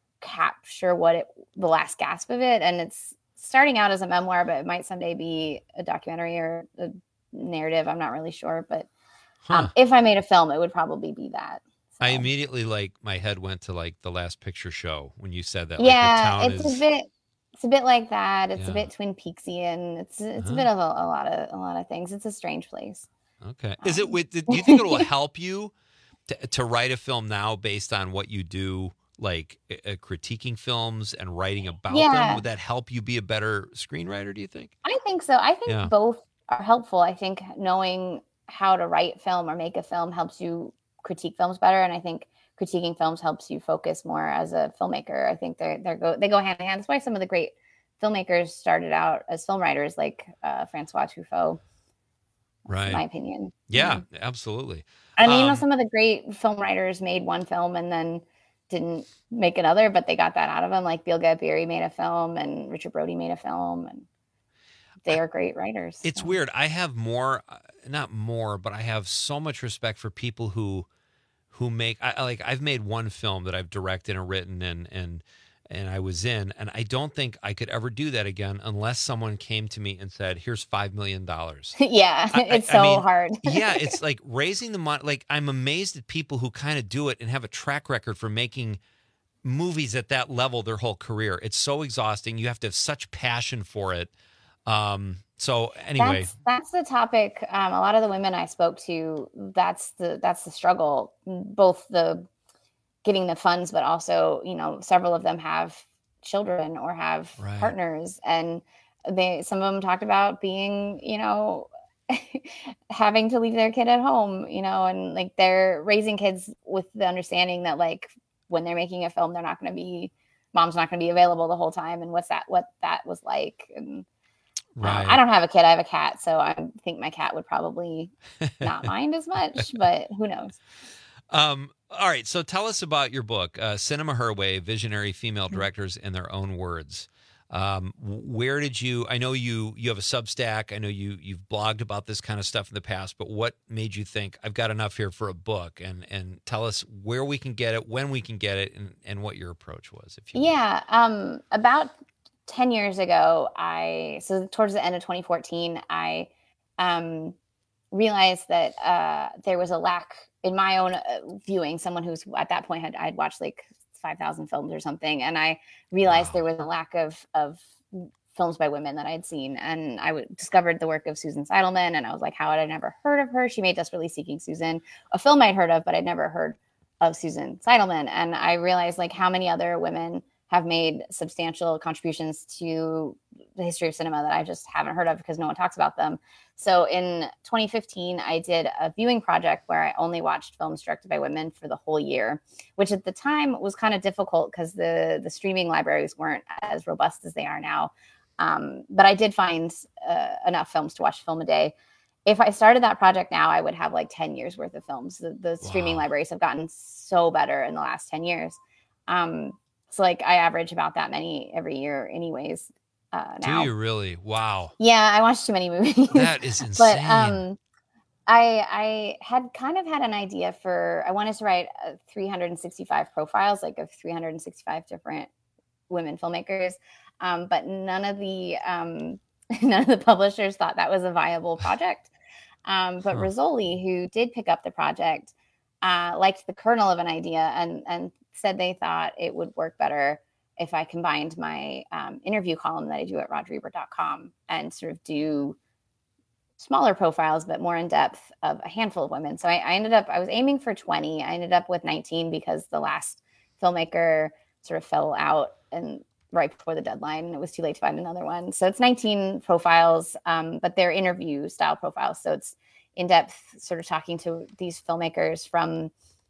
capture what it the last gasp of it, and it's starting out as a memoir, but it might someday be a documentary or a narrative. I'm not really sure, but um, huh. if I made a film, it would probably be that. So. I immediately like my head went to like the Last Picture Show when you said that. Yeah, like, the town it's is... a bit, it's a bit like that. It's yeah. a bit Twin Peaksian. It's it's uh-huh. a bit of a, a lot of a lot of things. It's a strange place. Okay, is it? With, do you think it will help you to to write a film now based on what you do? Like uh, critiquing films and writing about yeah. them? Would that help you be a better screenwriter, do you think? I think so. I think yeah. both are helpful. I think knowing how to write film or make a film helps you critique films better. And I think critiquing films helps you focus more as a filmmaker. I think they're, they're go, they go hand in hand. That's why some of the great filmmakers started out as film writers, like uh, Francois Truffaut, right. in my opinion. Yeah, mm-hmm. absolutely. I mean, um, you know, some of the great film writers made one film and then didn't make another, but they got that out of them. Like Bill Gadbury made a film and Richard Brody made a film, and they are great writers. It's so. Weird. I have more, not more, but I have so much respect for people who, who make, I, like I've made one film that I've directed and written and, and, and I was in, and I don't think I could ever do that again unless someone came to me and said, here's five million dollars. yeah, I, it's I, so I mean, hard. yeah, it's like raising the money. Like, I'm amazed at people who kind of do it and have a track record for making movies at that level their whole career. It's so exhausting. You have to have such passion for it. Um, so anyway. That's, that's the topic. Um, a lot of the women I spoke to, that's the that's the struggle. Both the getting the funds, but also, you know, several of them have children or have right. partners, and they some of them talked about being, you know, having to leave their kid at home, you know, and like they're raising kids with the understanding that like when they're making a film, they're not going to be, mom's not going to be available the whole time, and what's that what that was like. And right. um, I don't have a kid, I have a cat, so I think my cat would probably not mind as much, but who knows. Um, all right. So tell us about your book, uh, Cinema Her Way, Visionary Female Directors in Their Own Words. Um, where did you, I know you, you have a Substack. I know you, you've blogged about this kind of stuff in the past, but what made you think I've got enough here for a book? And, and tell us where we can get it, when we can get it, and, and what your approach was. If you Yeah. Um, about ten years ago, I, so towards the end of twenty fourteen, I, um, realized that, uh, there was a lack in my own uh, viewing, someone who's at that point had I'd watched like five thousand films or something, and I realized wow. there was a lack of of films by women that I'd seen, and I w- discovered the work of Susan Seidelman, and I was like, how had I never heard of her? She made Desperately Seeking Susan, a film I'd heard of, but I'd never heard of Susan Seidelman, and I realized like how many other women have made substantial contributions to the history of cinema that I just haven't heard of because no one talks about them. So in twenty fifteen, I did a viewing project where I only watched films directed by women for the whole year, which at the time was kind of difficult because the, the streaming libraries weren't as robust as they are now. Um, but I did find uh, enough films to watch a film a day. If I started that project now, I would have like ten years worth of films. The, the streaming wow. libraries have gotten so better in the last ten years. Um, so like I average about that many every year anyways. Uh, now. Do you really? Wow. Yeah, I watch too many movies. That is insane. But um, I I had kind of had an idea for, I wanted to write uh, three hundred sixty-five profiles, like of three hundred sixty-five different women filmmakers. Um, but none of the um, none of the publishers thought that was a viable project. Um, but huh. Rizzoli, who did pick up the project, uh, liked the kernel of an idea and and said they thought it would work better if I combined my um, interview column that I do at roger ebert dot com and sort of do smaller profiles, but more in depth of a handful of women. So I, I ended up, I was aiming for twenty. I ended up with nineteen because the last filmmaker sort of fell out and right before the deadline, and it was too late to find another one. So it's nineteen profiles, um, but they're interview style profiles. So it's in depth, sort of talking to these filmmakers from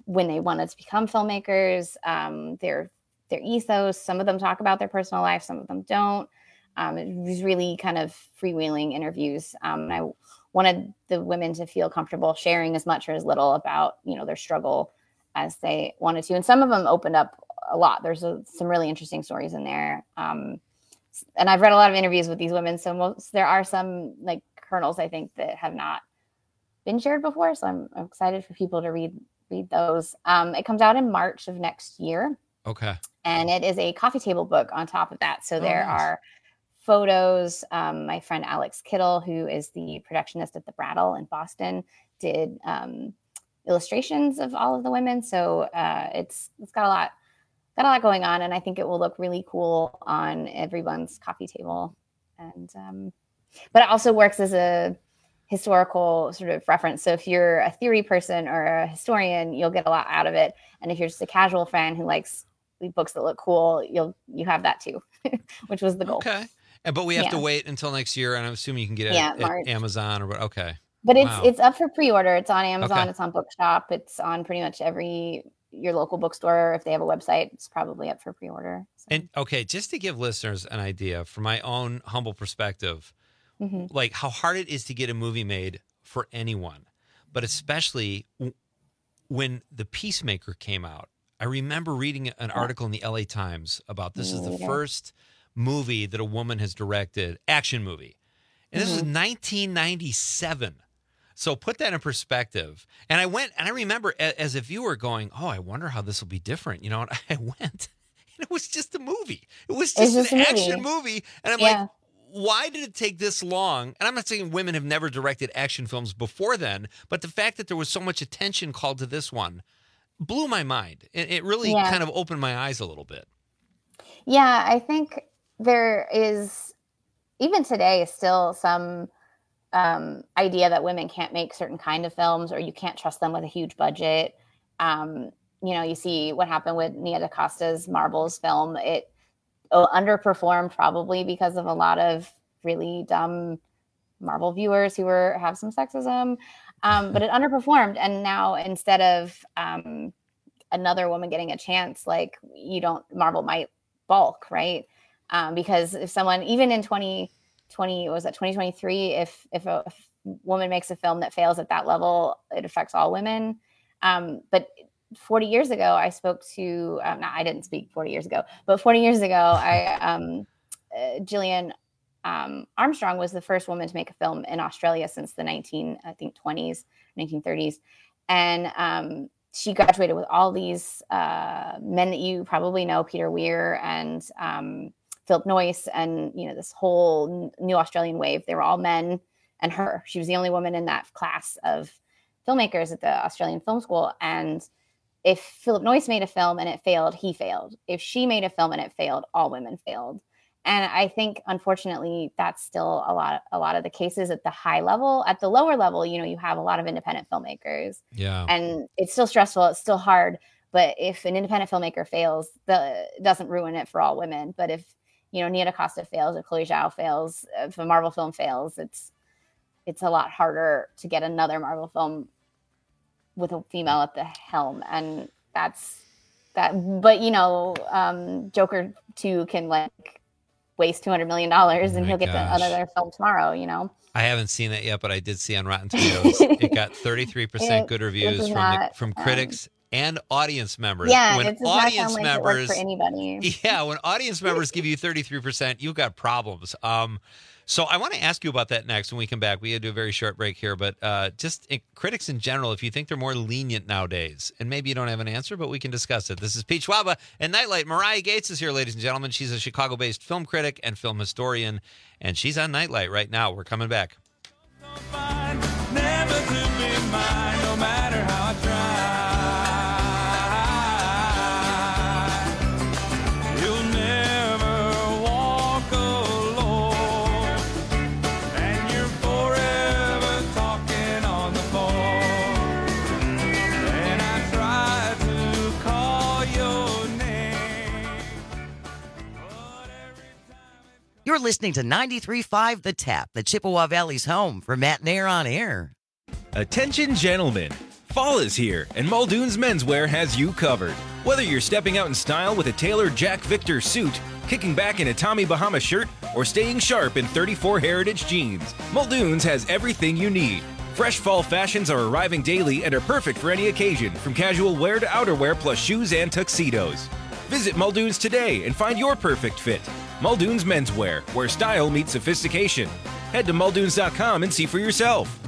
when they wanted to become filmmakers, um, their their ethos. Some of them talk about their personal life, some of them don't. Um, it was really kind of freewheeling interviews. Um, and I wanted the women to feel comfortable sharing as much or as little about, you know, their struggle as they wanted to. And some of them opened up a lot. There's a, some really interesting stories in there. Um, and I've read a lot of interviews with these women. So most, there are some like kernels, I think, that have not been shared before. So I'm, I'm excited for people to read, read those. Um, it comes out in March of next year. Okay. And it is a coffee table book on top of that. So Oh, there nice. are photos. Um, my friend Alex Kittle, who is the projectionist at the Brattle in Boston, did um, illustrations of all of the women. So uh, it's it's got a lot got a lot going on, and I think it will look really cool on everyone's coffee table. And um, but it also works as a historical sort of reference. So if you're a theory person or a historian, you'll get a lot out of it. And if you're just a casual fan who likes books that look cool, you'll you have that too, which was the goal. Okay. And, but we have Yeah. to wait until next year, and I'm assuming you can get it Yeah, at, March. Amazon or what? Okay. But it's Wow. it's up for pre-order. It's on Amazon. Okay. It's on Bookshop. It's on pretty much every your local bookstore. If they have a website, it's probably up for pre-order. And okay, just to give listeners an idea from my own humble perspective, Mhm. like how hard it is to get a movie made for anyone, but especially w- when The Peacemaker came out. I remember reading an article in the L A Times about this is the Yeah. first movie that a woman has directed, action movie. And this was Mhm. nineteen ninety-seven. So put that in perspective. And I went, and I remember a- as a viewer going, oh, I wonder how this will be different. You know, and I went, and it was just a movie. It was It's just, just an a action movie. movie. And I'm Yeah. like, why did it take this long? And I'm not saying women have never directed action films before then, but the fact that there was so much attention called to this one blew my mind. It, it really Yeah. kind of opened my eyes a little bit. Yeah, I think there is, even today, still some um, idea that women can't make certain kind of films, or you can't trust them with a huge budget. Um, you know, you see what happened with Nia DaCosta's Marbles film. It uh, underperformed probably because of a lot of really dumb Marvel viewers who were have some sexism, um, but it underperformed. And now instead of um, another woman getting a chance, like you don't, Marvel might balk, right? Um, because if someone, even in twenty twenty, what was that twenty twenty-three, if if a, if a woman makes a film that fails at that level, it affects all women. Um, but forty years ago, I spoke to, um, not, I didn't speak forty years ago, but forty years ago, I um, uh, Gillian um, Armstrong was the first woman to make a film in Australia since the nineteen, I think twenties, nineteen thirties, and um, she graduated with all these uh, men that you probably know, Peter Weir and um, Philip Noyce, and you know this whole new Australian wave. They were all men, and her. She was the only woman in that class of filmmakers at the Australian Film School. And if Philip Noyce made a film and it failed, he failed. If she made a film and it failed, all women failed. And I think, unfortunately, that's still a lot, a lot of the cases at the high level. At the lower level, you know, you have a lot of independent filmmakers. Yeah. And it's still stressful. It's still hard. But if an independent filmmaker fails, the it doesn't ruin it for all women. But if, you know, Nia DaCosta fails, if Chloe Zhao fails, if a Marvel film fails, it's it's a lot harder to get another Marvel film with a female at the helm. And that's that. But, you know, um, Joker two can like waste two hundred million dollars and Oh my he'll get the, gosh. another film tomorrow, you know? I haven't seen it yet, but I did see on Rotten Tomatoes it got thirty-three percent It- good it reviews does from not, the, from um, critics and audience members. Yeah, when it does not audience sound like it works members for anybody. Yeah, when audience members give you thirty-three percent, you've got problems. Um, so I want to ask you about that next when we come back. We had to do a very short break here, but uh, just in, critics in general, if you think they're more lenient nowadays, and maybe you don't have an answer, but we can discuss it. This is Pete Schwaba and Nightlight. Mariah Gates is here, ladies and gentlemen. She's a Chicago-based film critic and film historian, and she's on Nightlight right now. We're coming back. Never to be mine, no matter how I try. You'll never walk alone, and you're forever talking on the phone. And I try to call your name. You're listening to ninety-three point five The Tap, the Chippewa Valley's home for Matt Nair on air. Attention, gentlemen. Fall is here, and Muldoon's Menswear has you covered. Whether you're stepping out in style with a tailored Jack Victor suit, kicking back in a Tommy Bahama shirt, or staying sharp in thirty-four Heritage jeans, Muldoon's has everything you need. Fresh fall fashions are arriving daily and are perfect for any occasion, from casual wear to outerwear plus shoes and tuxedos. Visit Muldoon's today and find your perfect fit. Muldoon's Menswear, where style meets sophistication. Head to muldoons dot com and see for yourself.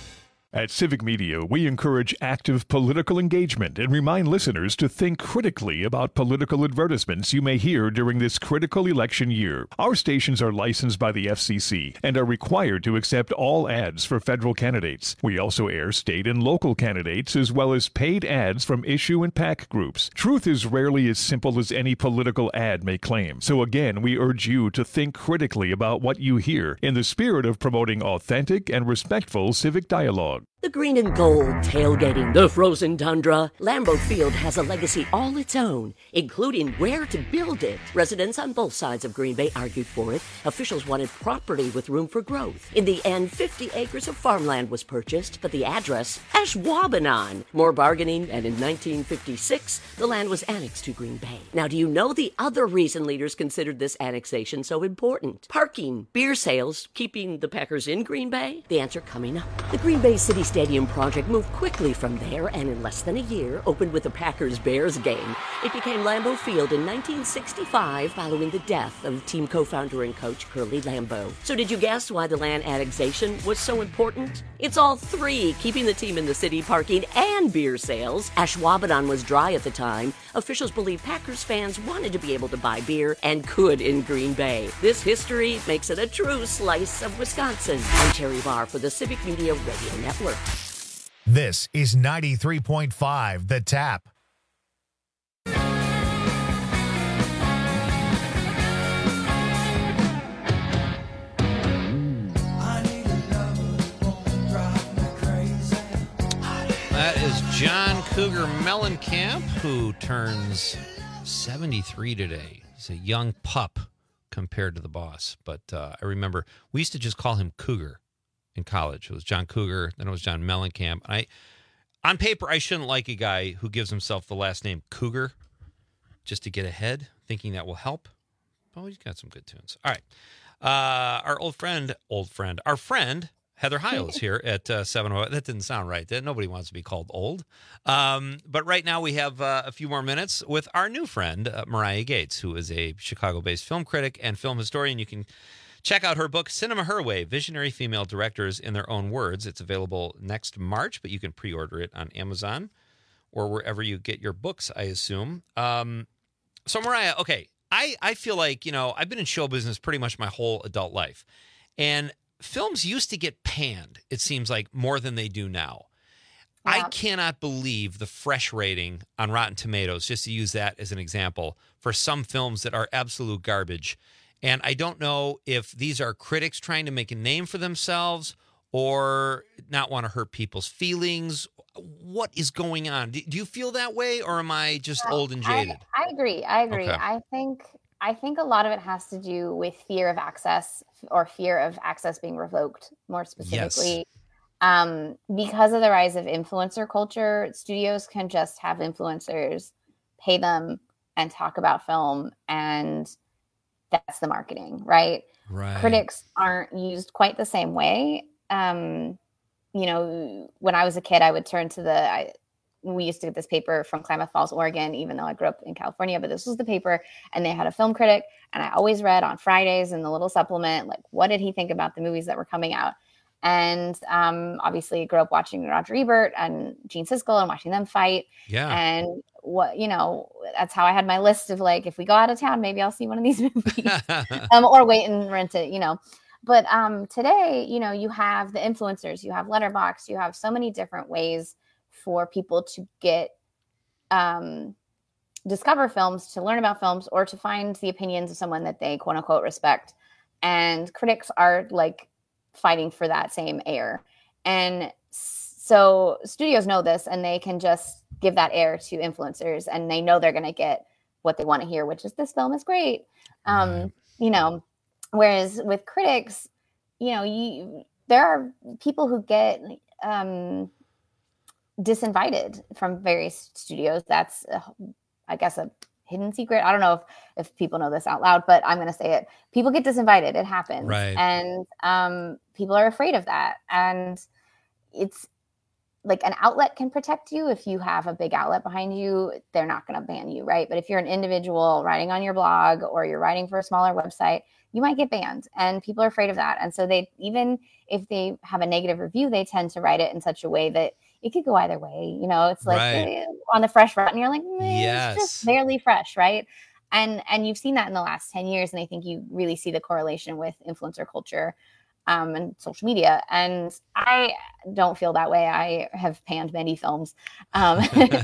At Civic Media, we encourage active political engagement and remind listeners to think critically about political advertisements you may hear during this critical election year. Our stations are licensed by the F C C and are required to accept all ads for federal candidates. We also air state and local candidates as well as paid ads from issue and PAC groups. Truth is rarely as simple as any political ad may claim. So again, we urge you to think critically about what you hear in the spirit of promoting authentic and respectful civic dialogue. The green and gold tailgating the frozen tundra. Lambeau Field has a legacy all its own, including where to build it. Residents on both sides of Green Bay argued for it. Officials wanted property with room for growth. In the end, fifty acres of farmland was purchased, but the address, Ashwaubenon. More bargaining, and in nineteen fifty-six, the land was annexed to Green Bay. Now, do you know the other reason leaders considered this annexation so important? Parking, beer sales, keeping the Packers in Green Bay? The answer coming up. The Green Bay City Stadium project moved quickly from there and in less than a year opened with the Packers-Bears game. It became Lambeau Field in nineteen sixty-five following the death of team co-founder and coach Curly Lambeau. So did you guess why the land annexation was so important? It's all three, keeping the team in the city, parking, and beer sales. Ashwaubenon was dry at the time. Officials believe Packers fans wanted to be able to buy beer and could in Green Bay. This history makes it a true slice of Wisconsin. I'm Terry Barr for the Civic Media Radio Network. This is ninety-three point five The Tap. That is John Cougar Mellencamp, who turns seventy-three today. He's a young pup compared to the boss. But uh, I remember we used to just call him Cougar in college. It was John Cougar, then it was John Mellencamp. I, on paper, I shouldn't like a guy who gives himself the last name Cougar just to get ahead, thinking that will help. Oh, he's got some good tunes. All right. Uh, our old friend, old friend, our friend, Heather Heil is here at uh, seven oh eight. That didn't sound right. Nobody wants to be called old. Um, but right now we have uh, a few more minutes with our new friend, uh, Mariah Gates, who is a Chicago-based film critic and film historian. You can check out her book, Cinema Her Way, Visionary Female Directors in Their Own Words. It's available next March, but you can pre-order it on Amazon or wherever you get your books, I assume. Um, so, Mariah, okay, I, I feel like, you know, I've been in show business pretty much my whole adult life. And films used to get panned, it seems like, more than they do now. Yeah. I cannot believe the fresh rating on Rotten Tomatoes, just to use that as an example, for some films that are absolute garbage. And I don't know if these are critics trying to make a name for themselves or not want to hurt people's feelings. What is going on? Do, do you feel that way, or am I just old and jaded? I, I agree. I agree. Okay. I think I think a lot of it has to do with fear of access or fear of access being revoked, more specifically. Yes. Um, because of the rise of influencer culture, studios can just have influencers, pay them, and talk about film, and that's the marketing, right? Right. Critics aren't used quite the same way. Um, you know, when I was a kid, I would turn to the, I, we used to get this paper from Klamath Falls, Oregon, even though I grew up in California, but this was the paper, and they had a film critic, and I always read on Fridays in the little supplement, like, what did he think about the movies that were coming out? And um, obviously I grew up watching Roger Ebert and Gene Siskel and watching them fight. Yeah. And what, you know, that's how I had my list of, like, if we go out of town, maybe I'll see one of these movies um, or wait and rent it, you know. But um, today, you know, you have the influencers, you have Letterboxd, you have so many different ways for people to get, um, discover films, to learn about films, or to find the opinions of someone that they quote unquote respect. And critics are like fighting for that same air. And so studios know this, and they can just give that air to influencers, and they know they're going to get what they want to hear, which is, this film is great. Um, right. You know, whereas with critics, you know, you, there are people who get, um, disinvited from various studios. That's, uh, I guess, a hidden secret. I don't know if, if people know this out loud, but I'm going to say it. People get disinvited. It happens. Right. And um, people are afraid of that. And it's like an outlet can protect you. If you have a big outlet behind you, they're not going to ban you, right? But if you're an individual writing on your blog or you're writing for a smaller website, you might get banned, and people are afraid of that. And so they, even if they have a negative review, they tend to write it in such a way that it could go either way. You know, it's like Right. eh, on the fresh route, and you're like, eh, Yes. it's just barely fresh, right? And and you've seen that in the last ten years, and I think you really see the correlation with influencer culture um, and social media. And I don't feel that way. I have panned many films. Um,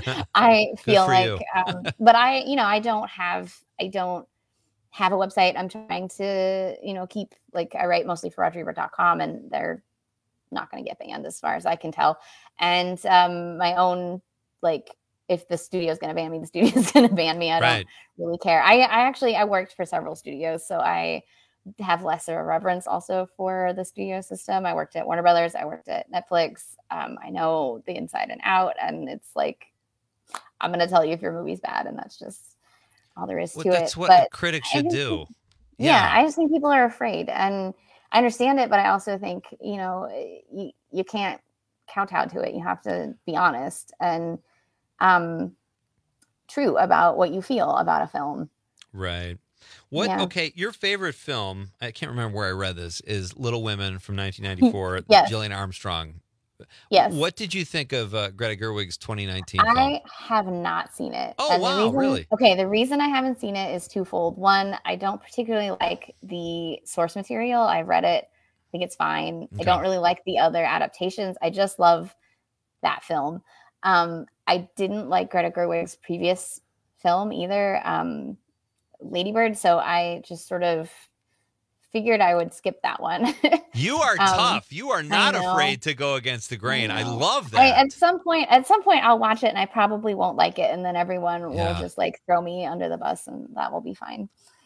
I feel for like, you. um, but I, you know, I don't have, I don't have a website. I'm trying to, you know, keep, like, I write mostly for roger ebert dot com, and they're not going to get banned as far as I can tell. And um, my own, like, if the studio is going to ban me, the studio is going to ban me. I Right. don't really care. I, I actually, I worked for several studios, so I have lesser reverence also for the studio system. I worked at Warner Brothers. I worked at Netflix. Um, I know the inside and out, and it's like, I'm going to tell you if your movie's bad, and that's just all there is Well, to that's it. what But a critic I should just do. think- yeah, I just think people are afraid, and I understand it, but I also think, you know, you, you can't kowtow to it. You have to be honest and um, true about what you feel about a film. Right. What? Yeah. Okay, your favorite film? I can't remember where I read this. Is Little Women from nineteen ninety-four? Yes. Gillian Armstrong. Yes. What did you think of uh, Greta Gerwig's twenty nineteen film? I have not seen it. Oh, And the wow, reason- really? Okay, the reason I haven't seen it is twofold. One, I don't particularly like the source material. I've read it. I think it's fine. I Okay. don't really like the other adaptations. I just love that film. Um, I didn't like Greta Gerwig's previous film either, um, Lady Bird. So I just sort of figured I would skip that one. You are Um, tough. You are not know. afraid to go against the grain. I, know. love that. I, at some point, at some point, I'll watch it and I probably won't like it, and then everyone Yeah. will just like throw me under the bus, and that will be fine.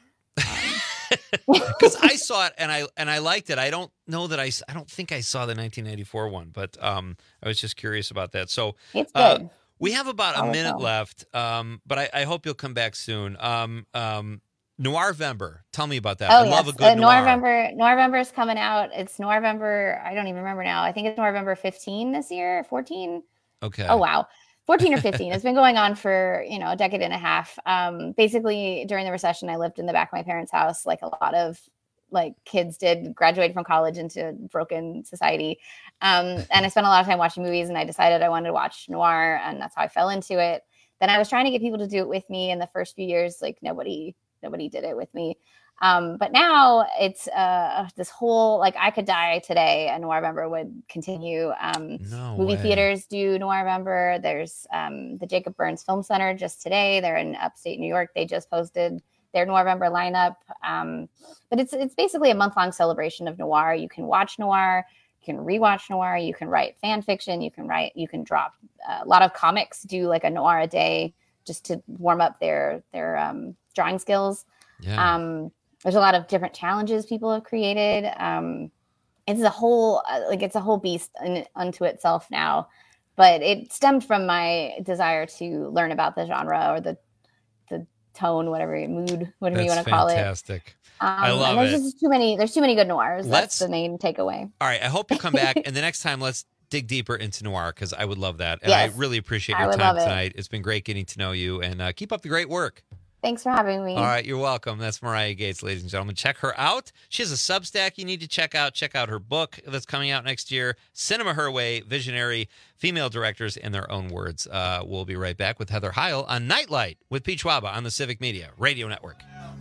Because I saw it and I and I liked it. I don't know that I s- I don't think I saw the nineteen ninety-four one, but um, I was just curious about that. So It's uh, good. we have about a Solid minute film. left, um, but I, I hope you'll come back soon. Um, um, Noirvember. Tell me about that. I Oh love yes, a good uh, noir. Noirvember. Noirvember is coming out. It's Noirvember. I don't even remember now. I think it's Noirvember fifteen this year. fourteen. Okay. Oh wow. fourteen or fifteen. It's been going on for, you know, a decade and a half. Um, basically, during the recession, I lived in the back of my parents' house, like a lot of like kids did, graduated from college into broken society. Um, and I spent a lot of time watching movies, and I decided I wanted to watch noir, and that's how I fell into it. Then I was trying to get people to do it with me. In the first few years, like nobody, nobody did it with me. Um, but now it's uh, this whole, like, I could die today and Noirvember would continue. Um, No movie way. theaters do Noirvember. There's um, the Jacob Burns Film Center just today. They're in upstate New York. They just posted their Noirvember lineup. Um, but it's it's basically a month-long celebration of noir. You can watch noir. You can rewatch noir. You can write fan fiction. You can write. You can drop. Uh, a lot of comics do like a noir a day just to warm up their their um, drawing skills. Yeah. Um, there's a lot of different challenges people have created. Um, it's a whole uh, like it's a whole beast in, unto itself now, but it stemmed from my desire to learn about the genre or the the tone, whatever mood, whatever you That's want to call it. fantastic. Um, I love and there's it. just too many. There's too many good noirs. Let's- That's the main takeaway. All right. I hope you come back, and the next time let's dig deeper into noir because I would love that. And Yes. I really appreciate I your would time love it. tonight. It's been great getting to know you, and uh, keep up the great work. Thanks for having me. All right, you're welcome. That's Mariah Gates, ladies and gentlemen. Check her out. She has a Substack you need to check out. Check out her book that's coming out next year, Cinema Her Way, Visionary Female Directors in Their Own Words. Uh, we'll be right back with Heather Heil on Nightlight with Pete Schwaba on the Civic Media Radio Network.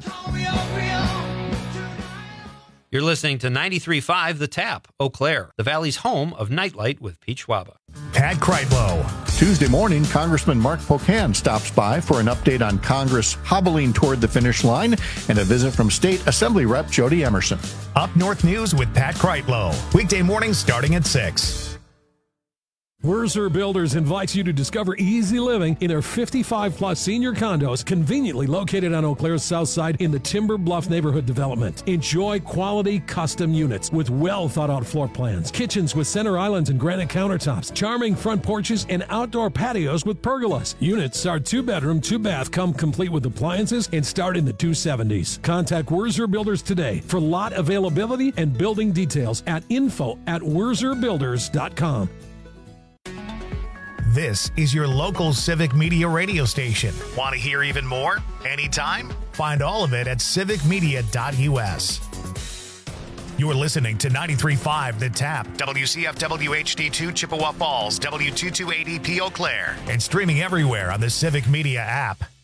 You're listening to ninety-three point five The Tap, Eau Claire, the Valley's home of Nightlight with Pete Schwaba. Pat Kreitlow. Tuesday morning, Congressman Mark Pocan stops by for an update on Congress hobbling toward the finish line and a visit from State Assembly Rep Jody Emerson. Up North News with Pat Kreitlow. Weekday mornings starting at six. Wurzer Builders invites you to discover easy living in their fifty-five plus senior condos conveniently located on Eau Claire's south side in the Timber Bluff neighborhood development. Enjoy quality custom units with well thought out floor plans, kitchens with center islands and granite countertops, charming front porches, and outdoor patios with pergolas. Units are two bedroom, two bath, come complete with appliances and start in the two seventies. Contact Wurzer Builders today for lot availability and building details at info at wurzer builders dot com. This is your local Civic Media radio station. Want to hear even more? Anytime? Find all of it at civic media dot u s. You're listening to ninety-three point five The Tap, W C F W H D two Chippewa Falls, W two two eighty P Eau Claire, and streaming everywhere on the Civic Media app.